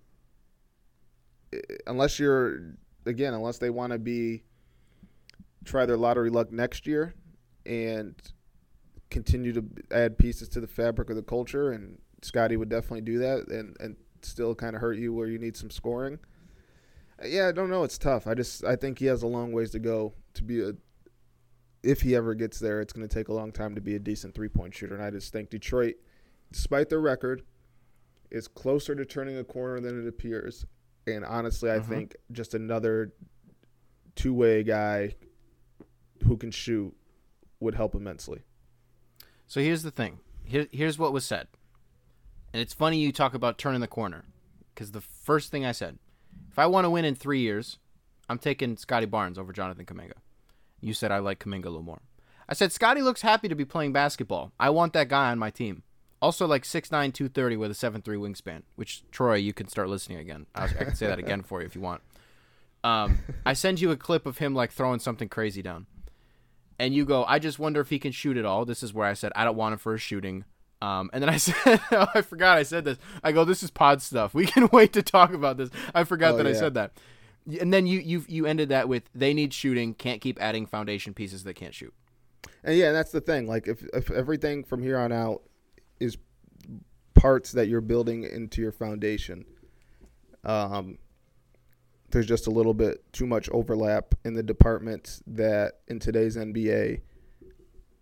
unless you're, again, unless they want to be, try their lottery luck next year and continue to add pieces to the fabric of the culture, and Scotty would definitely do that and, and still kind of hurt you where you need some scoring. Yeah, I don't know. It's tough. I just I think he has a long ways to go to be a. If he ever gets there, it's going to take a long time to be a decent three-point shooter. And I just think Detroit, despite their record, is closer to turning a corner than it appears. And honestly, I Mhm. think just another two-way guy who can shoot would help immensely. So here's the thing. Here, here's what was said. And it's funny you talk about turning the corner because the first thing I said, if I want to win in three years, I'm taking Scotty Barnes over Jonathan Kuminga. You said I like Kuminga a little more. I said Scotty looks happy to be playing basketball. I want that guy on my team. Also like six nine, two thirty with a seven three wingspan, which, Troy, you can start listening again. I, I can say that again for you if you want. Um, I send you a clip of him like throwing something crazy down. And you go, I just wonder if he can shoot at all. This is where I said, I don't want him for his shooting. Um, and then I said, oh, I forgot I said this. I go, this is pod stuff. We can wait to talk about this. I forgot Oh, that I yeah. said that. And then you you you ended that with, they need shooting, can't keep adding foundation pieces that can't shoot. And yeah, that's the thing. Like if, if everything from here on out is parts that you're building into your foundation, um, there's just a little bit too much overlap in the departments that in today's N B A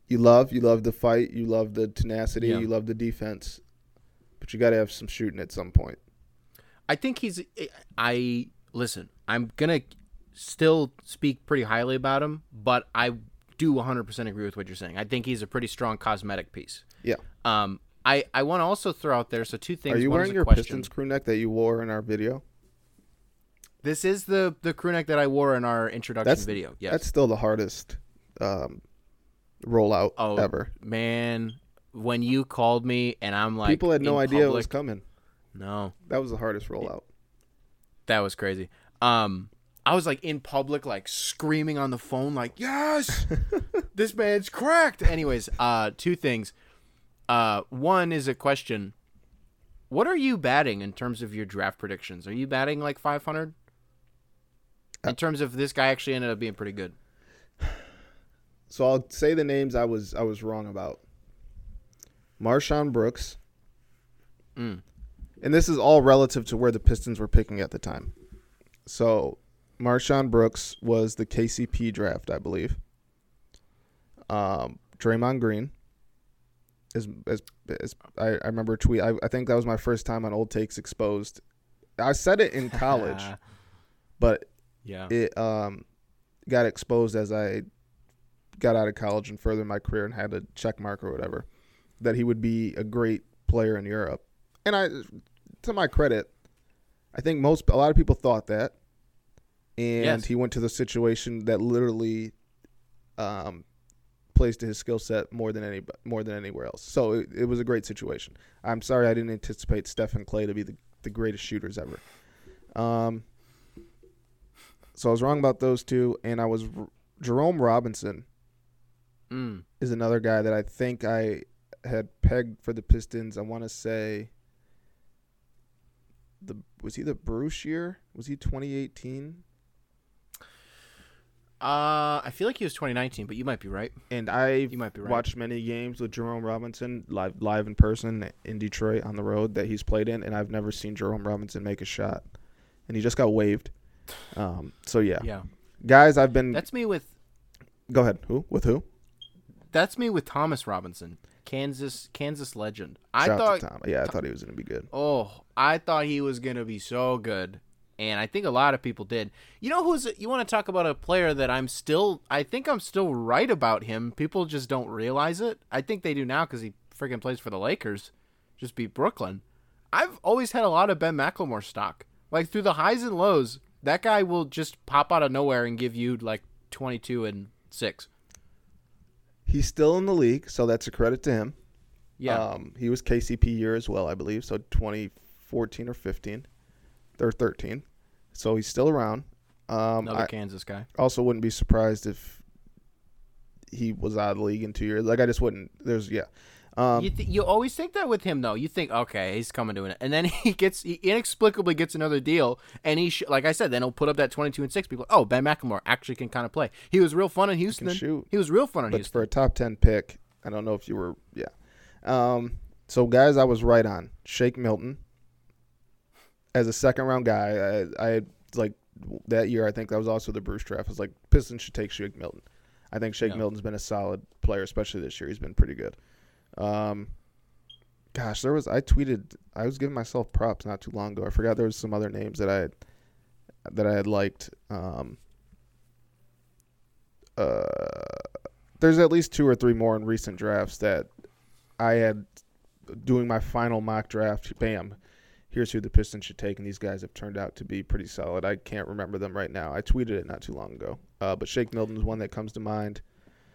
you love. You love the fight. You love the tenacity. Yeah. You love the defense. But you got to have some shooting at some point. I think he's. I listen. I'm gonna still speak pretty highly about him, but I do one hundred percent agree with what you're saying. I think he's a pretty strong cosmetic piece. Yeah. Um. I I want to also throw out there. So two things. Are you One wearing is a your question. Pistons crew neck that you wore in our video? This is the the crew neck that I wore in our introduction That's, video. Yes. That's still the hardest um, rollout oh, ever. Man, when you called me and I'm like, people had no in idea public, it was coming. No, That was the hardest rollout. that was crazy. Um, I was like in public, like screaming on the phone, like, "Yes, this man's cracked." Anyways, uh, two things. Uh, one is a question. What are you batting in terms of your draft predictions? Are you batting like five hundred? In terms of this guy actually ended up being pretty good. So I'll say the names I was I was wrong about. Marshawn Brooks. Mm. And this is all relative to where the Pistons were picking at the time. So Marshawn Brooks was the K C P draft, I believe. Um, Draymond Green. Is, is, is, I, I remember a tweet. I, I think that was my first time on Old Takes Exposed. I said it in college, but yeah, it um, got exposed as I got out of college and furthered my career and had a check mark or whatever, that he would be a great player in Europe. And I, to my credit, I think most a lot of people thought that, and yes. he went to the situation that literally um, plays to his skill set more than any more than anywhere else. So it, it was a great situation. I'm sorry I didn't anticipate Steph and Clay to be the, the greatest shooters ever. Um, so I was wrong about those two, and I was Jerome Robinson mm. is another guy that I think I had pegged for the Pistons. I want to say the was he the Bruce year? Was he twenty eighteen? Uh, I feel like he was twenty nineteen, but you might be right. And I You might be right. watched many games with Jerome Robinson live live in person in Detroit on the road that he's played in, and I've never seen Jerome Robinson make a shot. And he just got waived. Um, so yeah. Yeah. Guys, I've been That's me with Go ahead. Who? With who? That's me with Thomas Robinson, Kansas Kansas legend. I Shout out thought to Tom. Yeah, I thought he was going to be good. Oh, I thought he was going to be so good. And I think a lot of people did. You know who's you want to talk about a player that I'm still I think I'm still right about him. People just don't realize it. I think they do now cuz he freaking plays for the Lakers. Just beat Brooklyn. I've always had a lot of Ben McLemore stock. Like through the highs and lows, that guy will just pop out of nowhere and give you like twenty-two and six. He's still in the league, so that's a credit to him. Yeah. Um, he was K C P year as well, I believe, so twenty fourteen or fifteen. Or thirteen. So he's still around. Um, Another I Kansas guy. also wouldn't be surprised if he was out of the league in two years. Like, I just wouldn't. There's, yeah. Um, You th- you always think that with him though. You think, okay, he's coming to it, and then he gets he inexplicably gets another deal, and he sh- like I said, then he'll put up that twenty-two and six. People, oh, Ben McLemore actually can kind of play. He was real fun in Houston. He can shoot. He was real fun in but Houston. for a top ten pick, I don't know if you were, yeah. Um, so, guys, I was right on. Shake Milton. As a second-round guy, I, I had, like, that year, I think that was also the Bruce draft. I was like, Pistons should take Shake Milton. I think Shake Yeah. Milton's been a solid player, especially this year. He's been pretty good. Um, gosh, there was, I tweeted, I was giving myself props not too long ago. I forgot there was some other names that I had, that I had liked. Um, uh, there's at least two or three more in recent drafts that I had doing my final mock draft. Bam. Here's who the Pistons should take, and these guys have turned out to be pretty solid. I can't remember them right now. I tweeted it not too long ago. Uh, but Shake Milton is one that comes to mind.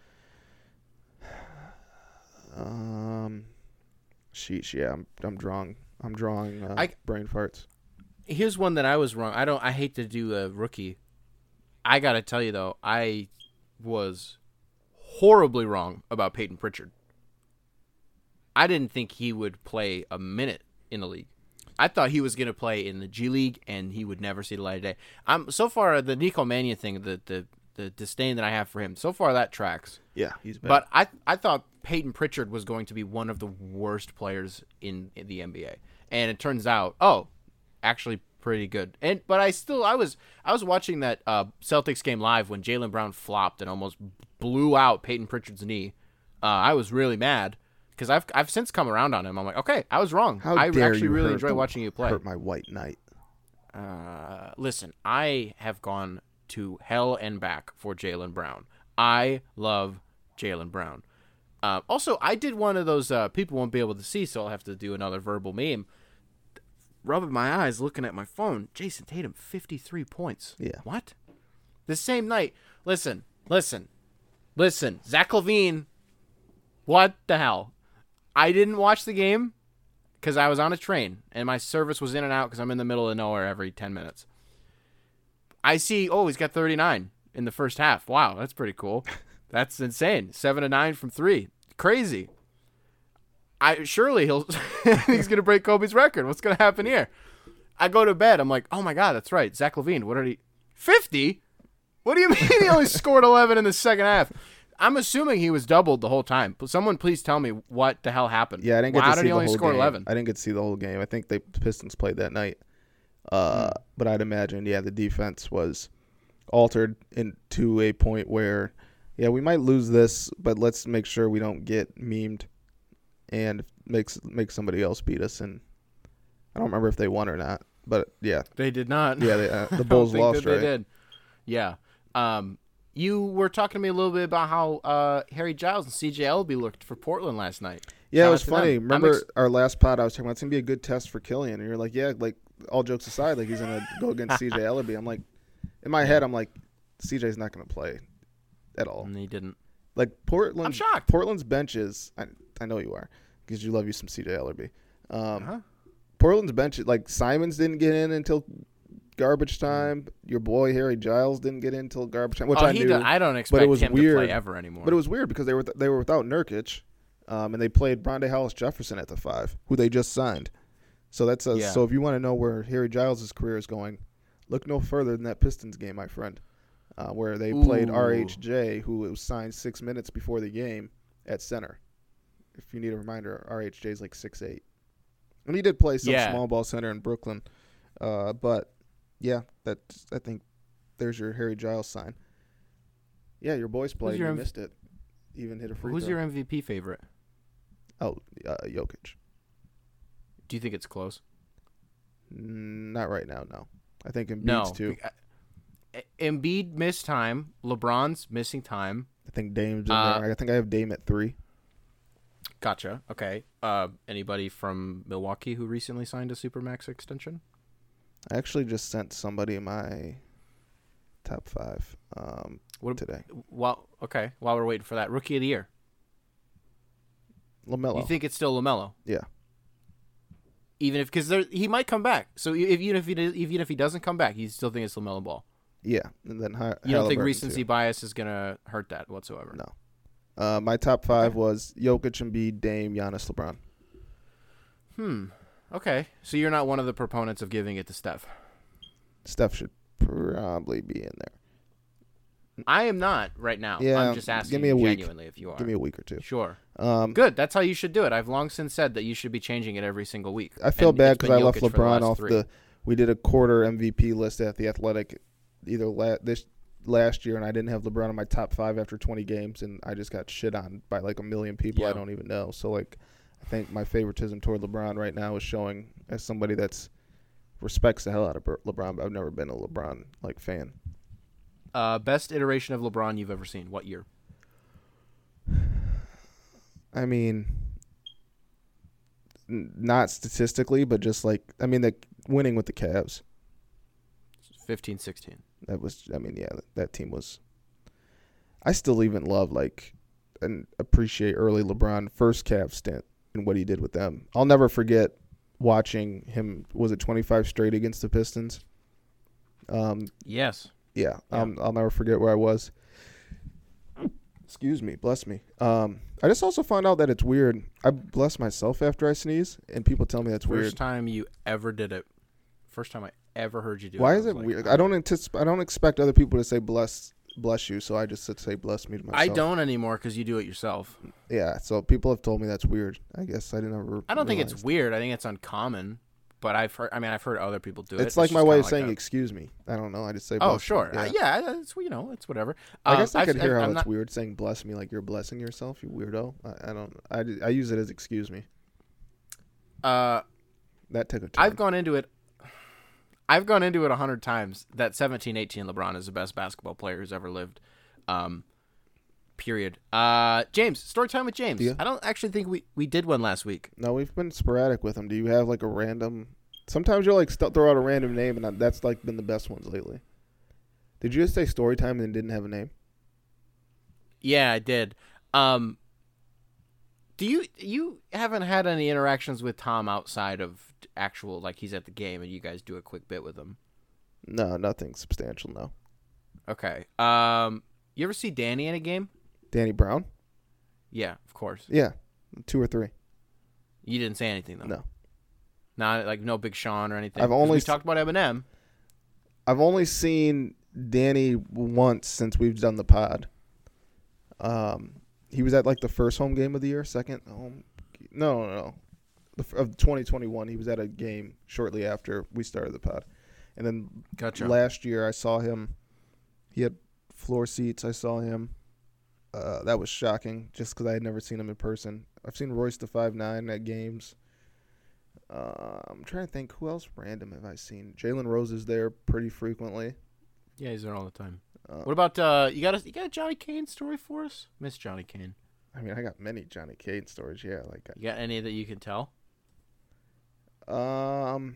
Um, sheesh, yeah, I'm I'm drawing I'm drawing uh, I- brain farts. Here's one that I was wrong. I don't. I hate to do a rookie. I gotta tell you though, I was horribly wrong about Peyton Pritchard. I didn't think he would play a minute in the league. I thought he was going to play in the G League, and he would never see the light of day. I'm so far the Nico Mannion thing, the the the disdain that I have for him. So far that tracks. Yeah, he's bad. But I I thought Peyton Pritchard was going to be one of the worst players in, in the N B A, and it turns out, oh, actually pretty good. And but I still I was I was watching that uh, Celtics game live when Jaylen Brown flopped and almost blew out Peyton Pritchard's knee. Uh, I was really mad because I've I've since come around on him. I'm like, okay, I was wrong. How I dare actually you really hurt enjoy the- watching you play. Hurt my white knight. Uh, listen, I have gone to hell and back for Jaylen Brown. I love Jaylen Brown. Uh, also, I did one of those uh, people won't be able to see, so I'll have to do another verbal meme. Rubbing my eyes, looking at my phone. Jason Tatum, fifty-three points. Yeah. What? The same night. Listen, listen, listen. Zach LaVine. What the hell? I didn't watch the game because I was on a train and my service was in and out because I'm in the middle of nowhere every ten minutes. I see, oh, he's got thirty-nine in the first half. Wow, that's pretty cool. That's insane. Seven to nine from three. Crazy. I surely he'll he's gonna break Kobe's record. What's gonna happen here? I go to bed. I'm like, oh my god, that's right. Zach LaVine. What are he? fifty? What do you mean he only scored eleven in the second half? I'm assuming he was doubled the whole time. But someone please tell me what the hell happened. Yeah, I didn't get How to did see he the only whole score game. eleven? I didn't get to see the whole game. I think the Pistons played that night. Uh, Hmm. But I'd imagine, yeah, the defense was altered into a point where, yeah, we might lose this, but let's make sure we don't get memed and makes make somebody else beat us. And I don't remember if they won or not, but yeah, They did not. yeah, they, uh, I the don't Bulls think lost, that they right? did. Yeah. Um, you were talking to me a little bit about how uh, Harry Giles and C J Elleby looked for Portland last night. Yeah, Shout it out was to funny. them. I'm Remember ex- our last pod? I was talking about it's gonna be a good test for Killian, and you're like, yeah, like all jokes aside, like he's gonna go against C J Elleby. I'm like, in my head, I'm like, C J's not gonna play at all. And he didn't. Like Portland, I'm shocked. Portland's benches. I I know you are because you love you some C J Elleby. Um, Uh-huh. Portland's bench, like Simons didn't get in until garbage time. Your boy Harry Giles didn't get in until garbage time, which oh, I he knew. do- I don't expect was him weird. to play ever anymore. But it was weird because they were they were without Nurkic, um, and they played Bronde Hollis Jefferson at the five, who they just signed. So that's a, Yeah. so if you want to know where Harry Giles' career is going, look no further than that Pistons game, my friend, uh, where they played Ooh. R H J, who was signed six minutes before the game at center. If you need a reminder, R H J is like six eight, and he did play some Yeah. small ball center in Brooklyn, uh, but yeah, that I think there's your Harry Giles sign. Yeah, your boys played. your You M- missed it. Even hit a free Who's throw. your M V P favorite? Oh, uh, Jokic. Do you think it's close? Mm, Not right now, no. I think Embiid's No. too. E- Embiid missed time. LeBron's missing time. I think Dame's in Uh, there. I think I have Dame at three. Gotcha. Okay. Uh, anybody from Milwaukee who recently signed a Supermax extension? I actually just sent somebody my top five um, What today. Well, okay. While we're waiting for that, Rookie of the Year. LaMelo. You think it's still LaMelo? Yeah. Even if because he might come back. So if, even if he does- even if he doesn't come back, you still think it's LaMelo Ball. Yeah. And then Hi- You don't think Halliburton, recency too. bias is gonna hurt that whatsoever? No. Uh, my top five was Jokic, Embiid, Dame, Giannis, LeBron. Hmm. Okay. So you're not one of the proponents of giving it to Steph. Steph should probably be in there. I am not right now. Yeah, I'm just asking give me a week. genuinely if you are. Give me a week or two. Sure. Um, Good. That's how you should do it. I've long since said that you should be changing it every single week. I feel And bad it's because been I left Jokic for the LeBron last off three. the. We did a quarter M V P list at the Athletic, either la- this last year, and I didn't have LeBron in my top five after twenty games, and I just got shit on by like a million people I Yeah. don't even know. So like, I think my favoritism toward LeBron right now is showing as somebody that's respects the hell out of Ber- LeBron, but I've never been a LeBron like fan. Uh, best iteration of LeBron you've ever seen. What year? I mean, n- not statistically, but just like I mean, the winning with the Cavs. fifteen, sixteen. That was, I mean, yeah, that, that team was. I still even love like and appreciate early LeBron first Cavs stint and what he did with them. I'll never forget watching him. Was it twenty-five straight against the Pistons? Um, Yes. yeah, Yeah. Um, I'll never forget where I was. Excuse me, bless me. Um, I just also found out that it's weird. I bless myself after I sneeze, and people tell me that's First weird. time you ever did it. First time I ever heard you do it. Why I is was it like, weird? I don't anticipate. I don't expect other people to say bless bless you, so I just say bless me to myself. I don't anymore because you do it yourself. Yeah, so people have told me that's weird. I guess I didn't ever. I don't think it's realize. weird. I think it's uncommon. but I've heard. I mean, I've heard other people do it. It's like my just way kinda of like saying a- excuse me. I don't know. I just say. Oh, bless sure. Me. Uh, Yeah. Yeah, it's you know, it's whatever. I Um, guess I I've- could hear I've- how I'm it's not- weird saying bless me like you're blessing yourself, you weirdo. I, I don't. I, I use it as excuse me. Uh, That took a turn. I've gone into it. I've gone into it a hundred times that seventeen eighteen LeBron is the best basketball player who's ever lived. Um, period. Uh, James, story time with James. Yeah. I don't actually think we, we did one last week. No, we've been sporadic with them. Do you have like a random? Sometimes you'll like st- throw out a random name, and that's like been the best ones lately. Did you just say story time and then didn't have a name? Yeah, I did. Um, do you you haven't had any interactions with Tom outside of actual like he's at the game and you guys do a quick bit with him? No, nothing substantial. No. Okay. Um, you ever see Danny in a game? Danny Brown? Yeah, of course. Yeah, two or three. You didn't say anything though. No. Not like no Big Sean or anything. I've 'Cause only we s- talked about Eminem. I've only seen Danny once since we've done the pod. Um, he was at like the first home game of the year, second home. No, no, no. The, f- of twenty twenty-one, he was at a game shortly after we started the pod, and then Gotcha. last year I saw him. He had floor seats. I saw him. Uh, that was shocking, just because I had never seen him in person. I've seen Royce the five nine at games. Uh, I'm trying to think who else random have I seen. Jalen Rose is there pretty frequently. Yeah, he's there all the time. Uh, What about uh you got a you got a Johnny Kane story for us? Miss Johnny Kane. I mean, I got many Johnny Cade stories. Yeah, like You got any that you can tell? um,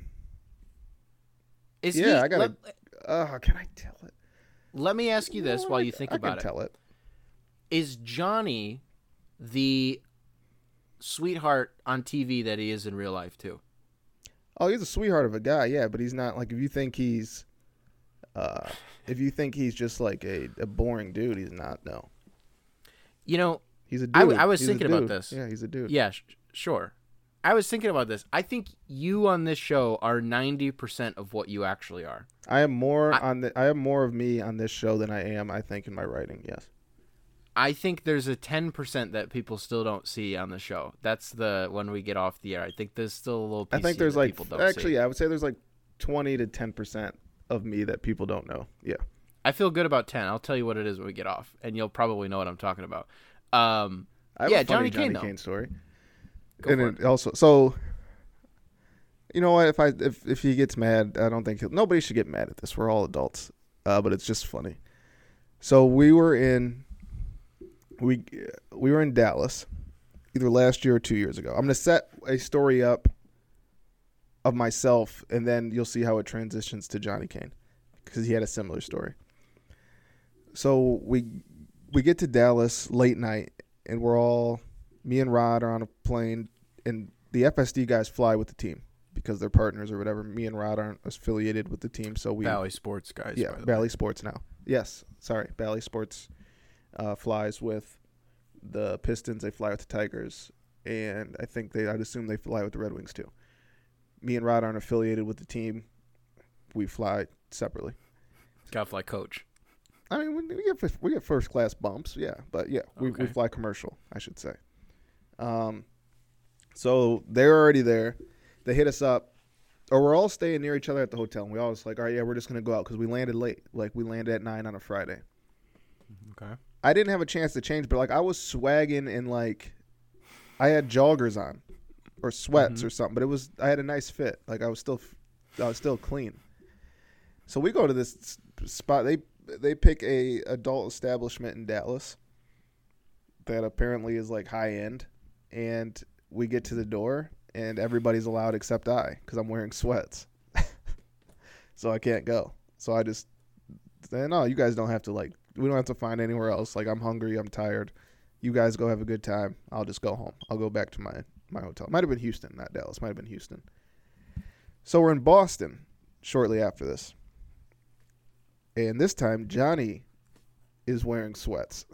Is Yeah, he, I gotta- let, uh, can I tell it? let me ask you this No, while I- you think I about can it. tell it. Is Johnny the sweetheart on T V that he is in real life too? Oh, he's a sweetheart of a guy, yeah, but he's not like if you think he's, uh, if you think he's just like a, a boring dude, he's not. No, You know, he's a dude. I w- I was He's a thinking about dude. this. Yeah, he's a dude. yeah, sh- sure. I was thinking about this. I think you on this show are ninety percent of what you actually are. I am more I- on the. I am more of me on this show than I am, I think, in my writing. Yes. I think there's a ten percent that people still don't see on the show. That's the when we get off the air. I think there's still a little piece I think of you there's that like people don't actually, see. yeah, I would say there's like twenty to ten percent of me that people don't know. Yeah. I feel good about ten. I'll tell you what it is when we get off, and you'll probably know what I'm talking about. Um, I have Yeah, a funny Johnny Kane, Johnny though. Kane story. Go and for it also, so you know what? If I if if he gets mad, I don't think he'll, nobody should get mad at this. We're all adults, uh, but it's just funny. So we were in we we were in Dallas, either last year or two years ago. I'm gonna set a story up of myself, and then you'll see how it transitions to Johnny Kane because he had a similar story. So we we get to Dallas late night, and we're all me and Rod are on a plane, and the F S D guys fly with the team because they're partners or whatever. Me and Rod aren't affiliated with the team, so we Valley Sports guys. yeah by the Valley way. Sports now. Yes, sorry, Valley Sports uh, flies with the Pistons. They fly with the Tigers, and I think they I'd assume they fly with the Red Wings too. Me and Rod aren't affiliated with the team. We fly separately. Got fly coach. I mean, we, we get fir- we get first class bumps, yeah, but yeah, we we Okay. fly commercial, I should say. Um, so they're already there. They hit us up, or we're all staying near each other at the hotel, and we all was like, all right, yeah, we're just gonna go out because we landed late. Like we landed at nine on a Friday. Okay. I didn't have a chance to change, but like I was swagging in like, I had joggers on, or sweats Mhm. or something, but it was I had a nice fit. Like I was still, I was still clean. So we go to this s- spot. They they pick a adult establishment in Dallas that apparently is like high end, and we get to the door and everybody's allowed except I because I'm wearing sweats, so I can't go. So I just say, no, you guys don't have to like. We don't have to find anywhere else. Like I'm hungry, I'm tired. You guys go have a good time. I'll just go home. I'll go back to my my hotel. Might have been Houston, not Dallas. Might have been Houston. So we're in Boston shortly after this. And this time, Johnny is wearing sweats.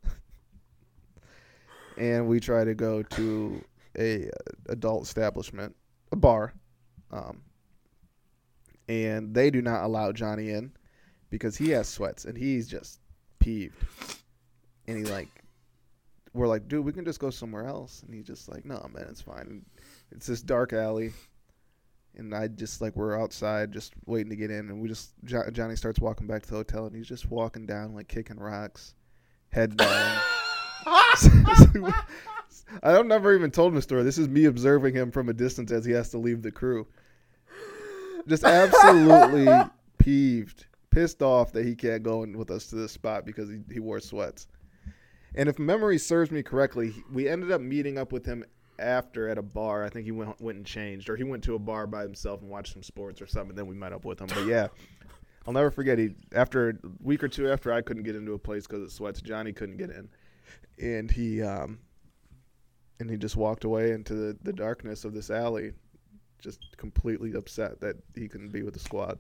And we try to go to a uh, adult establishment, a bar. Um, and they do not allow Johnny in because he has sweats and he's just peeved. And he like, we're like, dude, we can just go somewhere else. And he's just like, no, man, it's fine. And it's this dark alley. And I just like we're outside just waiting to get in, and we just jo- Johnny starts walking back to the hotel, and he's just walking down like kicking rocks, head down. I don't never even told him the story. This is me observing him from a distance as he has to leave the crew. Just absolutely peeved, pissed off that he can't go in with us to this spot because he, he wore sweats. And if memory serves me correctly, we ended up meeting up with him after at a bar. I think he went went and changed, or he went to a bar by himself and watched some sports or something. And then we met up with him. But yeah, I'll never forget. He after a week or two after I couldn't get into a place because of sweats, Johnny couldn't get in, and he um and he just walked away into the, the darkness of this alley, just completely upset that he couldn't be with the squad.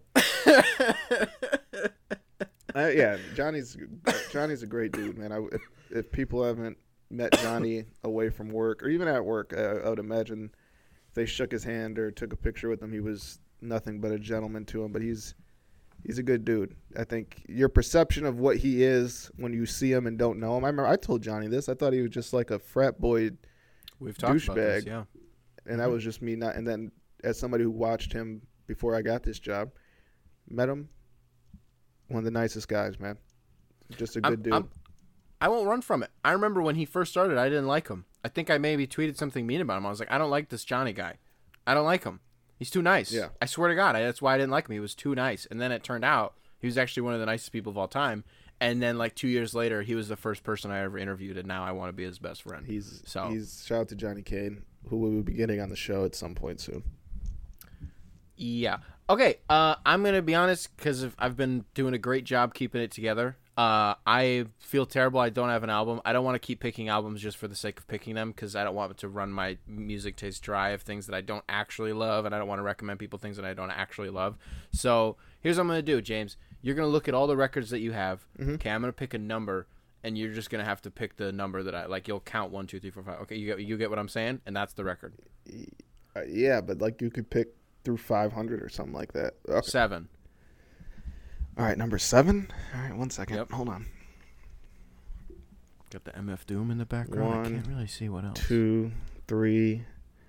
uh, yeah, Johnny's Johnny's a great dude, man. I, if, if people haven't met Johnny away from work or even at work, I, I would imagine if they shook his hand or took a picture with him, he was nothing but a gentleman to him. But he's he's a good dude. I think your perception of what he is when you see him and don't know him. I remember I told Johnny this. I thought he was just like a frat boy, We've talked douchebag. about this, yeah. And that was just me not. And then as somebody who watched him before I got this job, met him, one of the nicest guys, man. Just a good I'm, dude. I'm, I won't run from it. I remember when he first started, I didn't like him. I think I maybe tweeted something mean about him. I was like, I don't like this Johnny guy. I don't like him. He's too nice. Yeah. I swear to God, I, that's why I didn't like him. He was too nice. And then it turned out he was actually one of the nicest people of all time. And then like two years later, he was the first person I ever interviewed, and now I want to be his best friend. He's so he's shout out to Johnny Kane, who we will be getting on the show at some point soon. Yeah. Okay. Uh, I'm gonna be honest because I've been doing a great job keeping it together. Uh, I feel terrible. I don't have an album. I don't want to keep picking albums just for the sake of picking them because I don't want to run my music taste dry of things that I don't actually love, and I don't want to recommend people things that I don't actually love. So here's what I'm gonna do, James. You're gonna look at all the records that you have. Mm-hmm. Okay, I'm gonna pick a number, and you're just gonna have to pick the number that I like. You'll count one, two, three, four, five. Okay, you get you get what I'm saying, and that's the record. Uh, yeah, but like you could pick through five hundred or something like that. Okay. Seven. All right, number seven. All right, one second. Yep. Hold on. Got the M F Doom in the background. One, I can't really see what else. Two, three,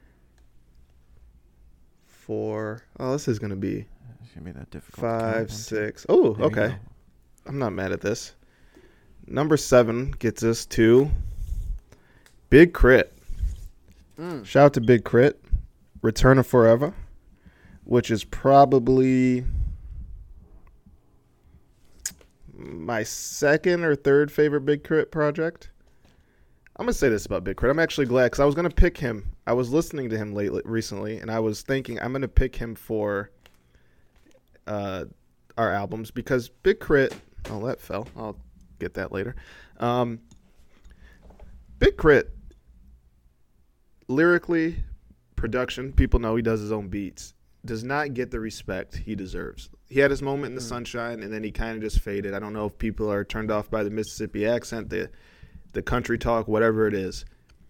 four. Oh, this is gonna be It's gonna be that difficult. five, six. Oh, There you okay. go. I'm not mad at this. Number seven gets us to Big Crit. Mm. Shout out to Big Crit. Return of Forever, which is probably my second or third favorite Big Crit project. I'm going to say this about Big Crit. I'm actually glad because I was going to pick him. I was listening to him lately, recently, and I was thinking I'm going to pick him for uh, our albums because Big Crit. Oh, that fell. I'll get that later. Um, Big Crit, lyrically, production, people know he does his own beats, does not get the respect he deserves. He had his moment in the sunshine, and then he kind of just faded. I don't know if people are turned off by the Mississippi accent, the the country talk, whatever it is.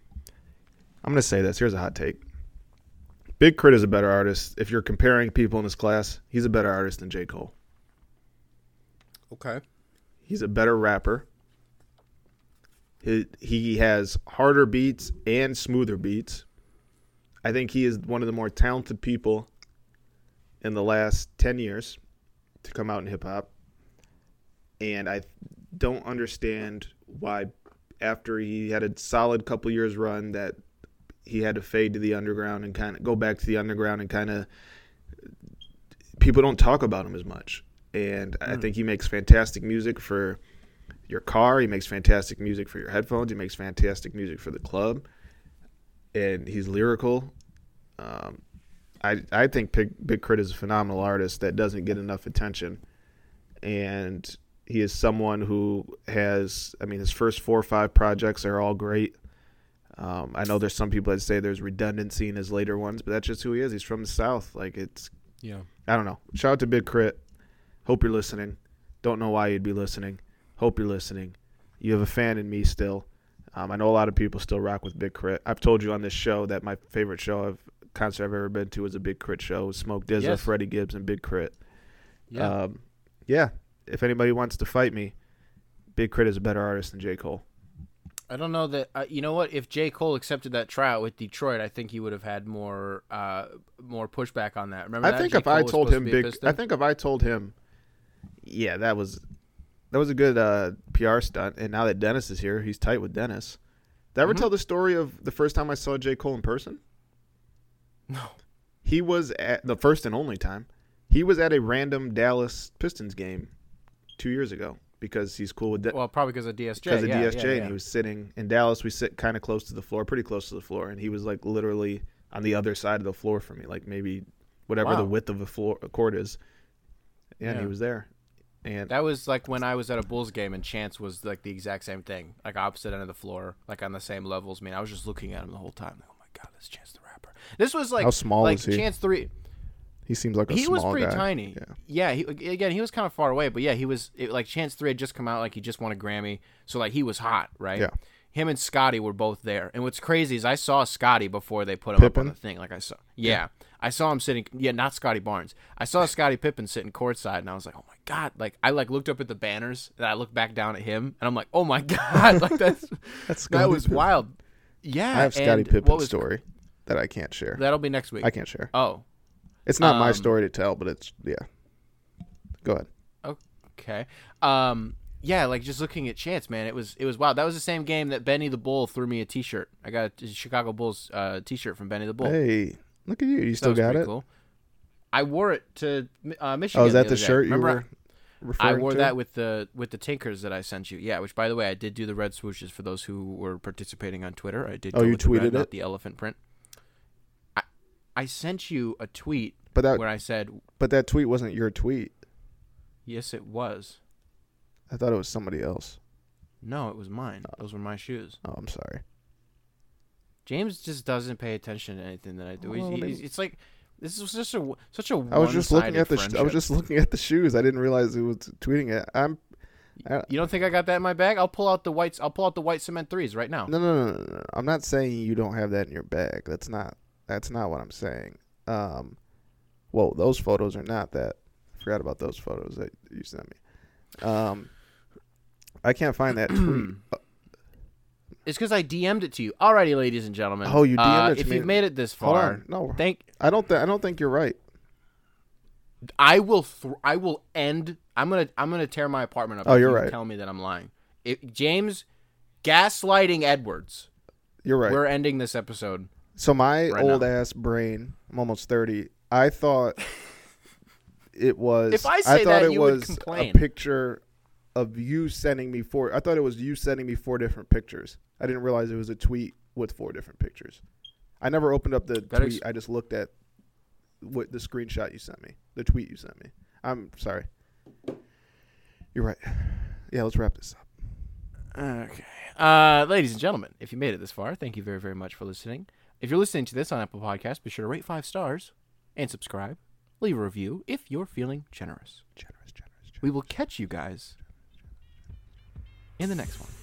I'm going to say this. Here's a hot take. Big Crit is a better artist. If you're comparing people in his class, he's a better artist than J. Cole. Okay. He's a better rapper. He, he has harder beats and smoother beats. I think he is one of the more talented people in the last ten years to come out in hip-hop. And I don't understand why after he had a solid couple years run that he had to fade to the underground and kind of go back to the underground and kind of people don't talk about him as much. And mm. I think he makes fantastic music for your car. He makes fantastic music for your headphones. He makes fantastic music for the club. And he's lyrical. Um, I I think Big, Big Crit is a phenomenal artist that doesn't get enough attention. And he is someone who has, I mean, his first four or five projects are all great. Um, I know there's some people that say there's redundancy in his later ones, but that's just who he is. He's from the South. Like, it's, yeah. I don't know. Shout out to Big Crit. Hope you're listening. Don't know why you'd be listening. Hope you're listening. You have a fan in me still. Um, I know a lot of people still rock with Big Crit. I've told you on this show that my favorite show of concert I've ever been to was a Big Crit show. It was Smoke D Z A, Yes. Freddie Gibbs, and Big Crit. Yeah. Um, yeah. If anybody wants to fight me, Big Crit is a better artist than J. Cole. I don't know that. Uh, you know what? If J. Cole accepted that tryout with Detroit, I think he would have had more uh, more pushback on that. Remember? I that? think J. if Cole I was told supposed him to be a big, Piston? I think if I told him, yeah, that was that was a good uh, P R stunt. And now that Dennis is here, he's tight with Dennis. Did I ever Mhm. tell the story of the first time I saw J. Cole in person? No. He was at the first and only time. He was at a random Dallas Pistons game two years ago because he's cool with De- Well, probably because of D S J. because of yeah, D S J, yeah, and yeah. he was sitting in Dallas. We sit kind of close to the floor, pretty close to the floor, and he was like literally on the other side of the floor from me, like maybe whatever Wow. the width of a floor a court is. Yeah, and Yeah. he was there, and That was like when I was at a Bulls game and Chance was like the exact same thing, like opposite end of the floor, like on the same levels. I mean, I was just looking at him the whole time. Like, oh my god, that's Chance the Rapper. This was like How small like is he? Chance three. he seems like a He small was pretty guy. tiny. Yeah. Yeah. He, again, he was kind of far away, but yeah, he was it, like Chance three had just come out, like he just won a Grammy, so like he was hot, right? Yeah. Him and Scotty were both there, and what's crazy is I saw Scotty before they put him up Pippen? on the thing. Like I saw, yeah, I saw him sitting. Yeah, not Scotty Barnes. I saw Scotty Pippen sitting courtside, and I was like, oh my god! Like I like looked up at the banners, and I looked back down at him, and I'm like, oh my god! Like that's That's that Scottie was Pippen. wild. Yeah, I have Scottie and Pippen's what was- story that I can't share. That'll be next week. I can't share. Oh, It's not my um, story to tell, but it's yeah. Go ahead. okay. Um, yeah, like just looking at Chance, man, it was it was wild. That was the same game that Benny the Bull threw me a T-shirt. I got a Chicago Bulls uh, T-shirt from Benny the Bull. Hey, look at you. You That still was got pretty it? Cool. I wore it to uh, Michigan. Oh, is that the, the other day. shirt you Remember were I referring wore to? that with the with the Tinkers that I sent you. Yeah, which by the way, I did do the red swooshes for those who were participating on Twitter. I did. Oh, go you with the red, tweeted not it? the elephant print. I I sent you a tweet But that where I said, but that tweet wasn't your tweet. "Yes, it was." I thought it was somebody else. No, it was mine. Those were my shoes. Oh, I'm sorry. James just doesn't pay attention to anything that I do. He's- Well, I mean- he's- it's like this is such a such a. I was just looking at the. Sh- friendship. I was just looking at the shoes. I didn't realize it was tweeting it. I'm. I, You don't think I got that in my bag? I'll pull out the whites. I'll pull out the white cement threes right now. no, no, no, no, no. I'm not saying you don't have that in your bag. That's not. That's not what I'm saying. Um, whoa, those photos are not that. I forgot about those photos that you sent me. Um, I can't find that tweet. It's because I D M'd it to you. Alrighty, ladies and gentlemen. Oh, you D M'd uh, it to If me. you've made it this Hold far, on. No, thank. I don't. Th- I don't think you're right. I will. Th- I will end. I'm gonna. I'm gonna tear my apartment up. Oh, if you're you right. Tell me that I'm lying. It, James, gaslighting Edwards. You're right. We're ending this episode. So my right old now. ass brain, I'm almost thirty. I thought it was. If I say thought that, it you would was complain. a picture of you sending me four. I thought it was you sending me four different pictures. I didn't realize it was a tweet with four different pictures. I never opened up the Gotta tweet. ex- I just looked at what the screenshot you sent me, the tweet you sent me. I'm sorry. You're right. Yeah, let's wrap this up. Okay. Uh, ladies and gentlemen, if you made it this far, thank you very, very much for listening. If you're listening to this on Apple Podcasts, be sure to rate five stars and subscribe. Leave a review if you're feeling generous. Generous, generous, generous. We will catch you guys in the next one.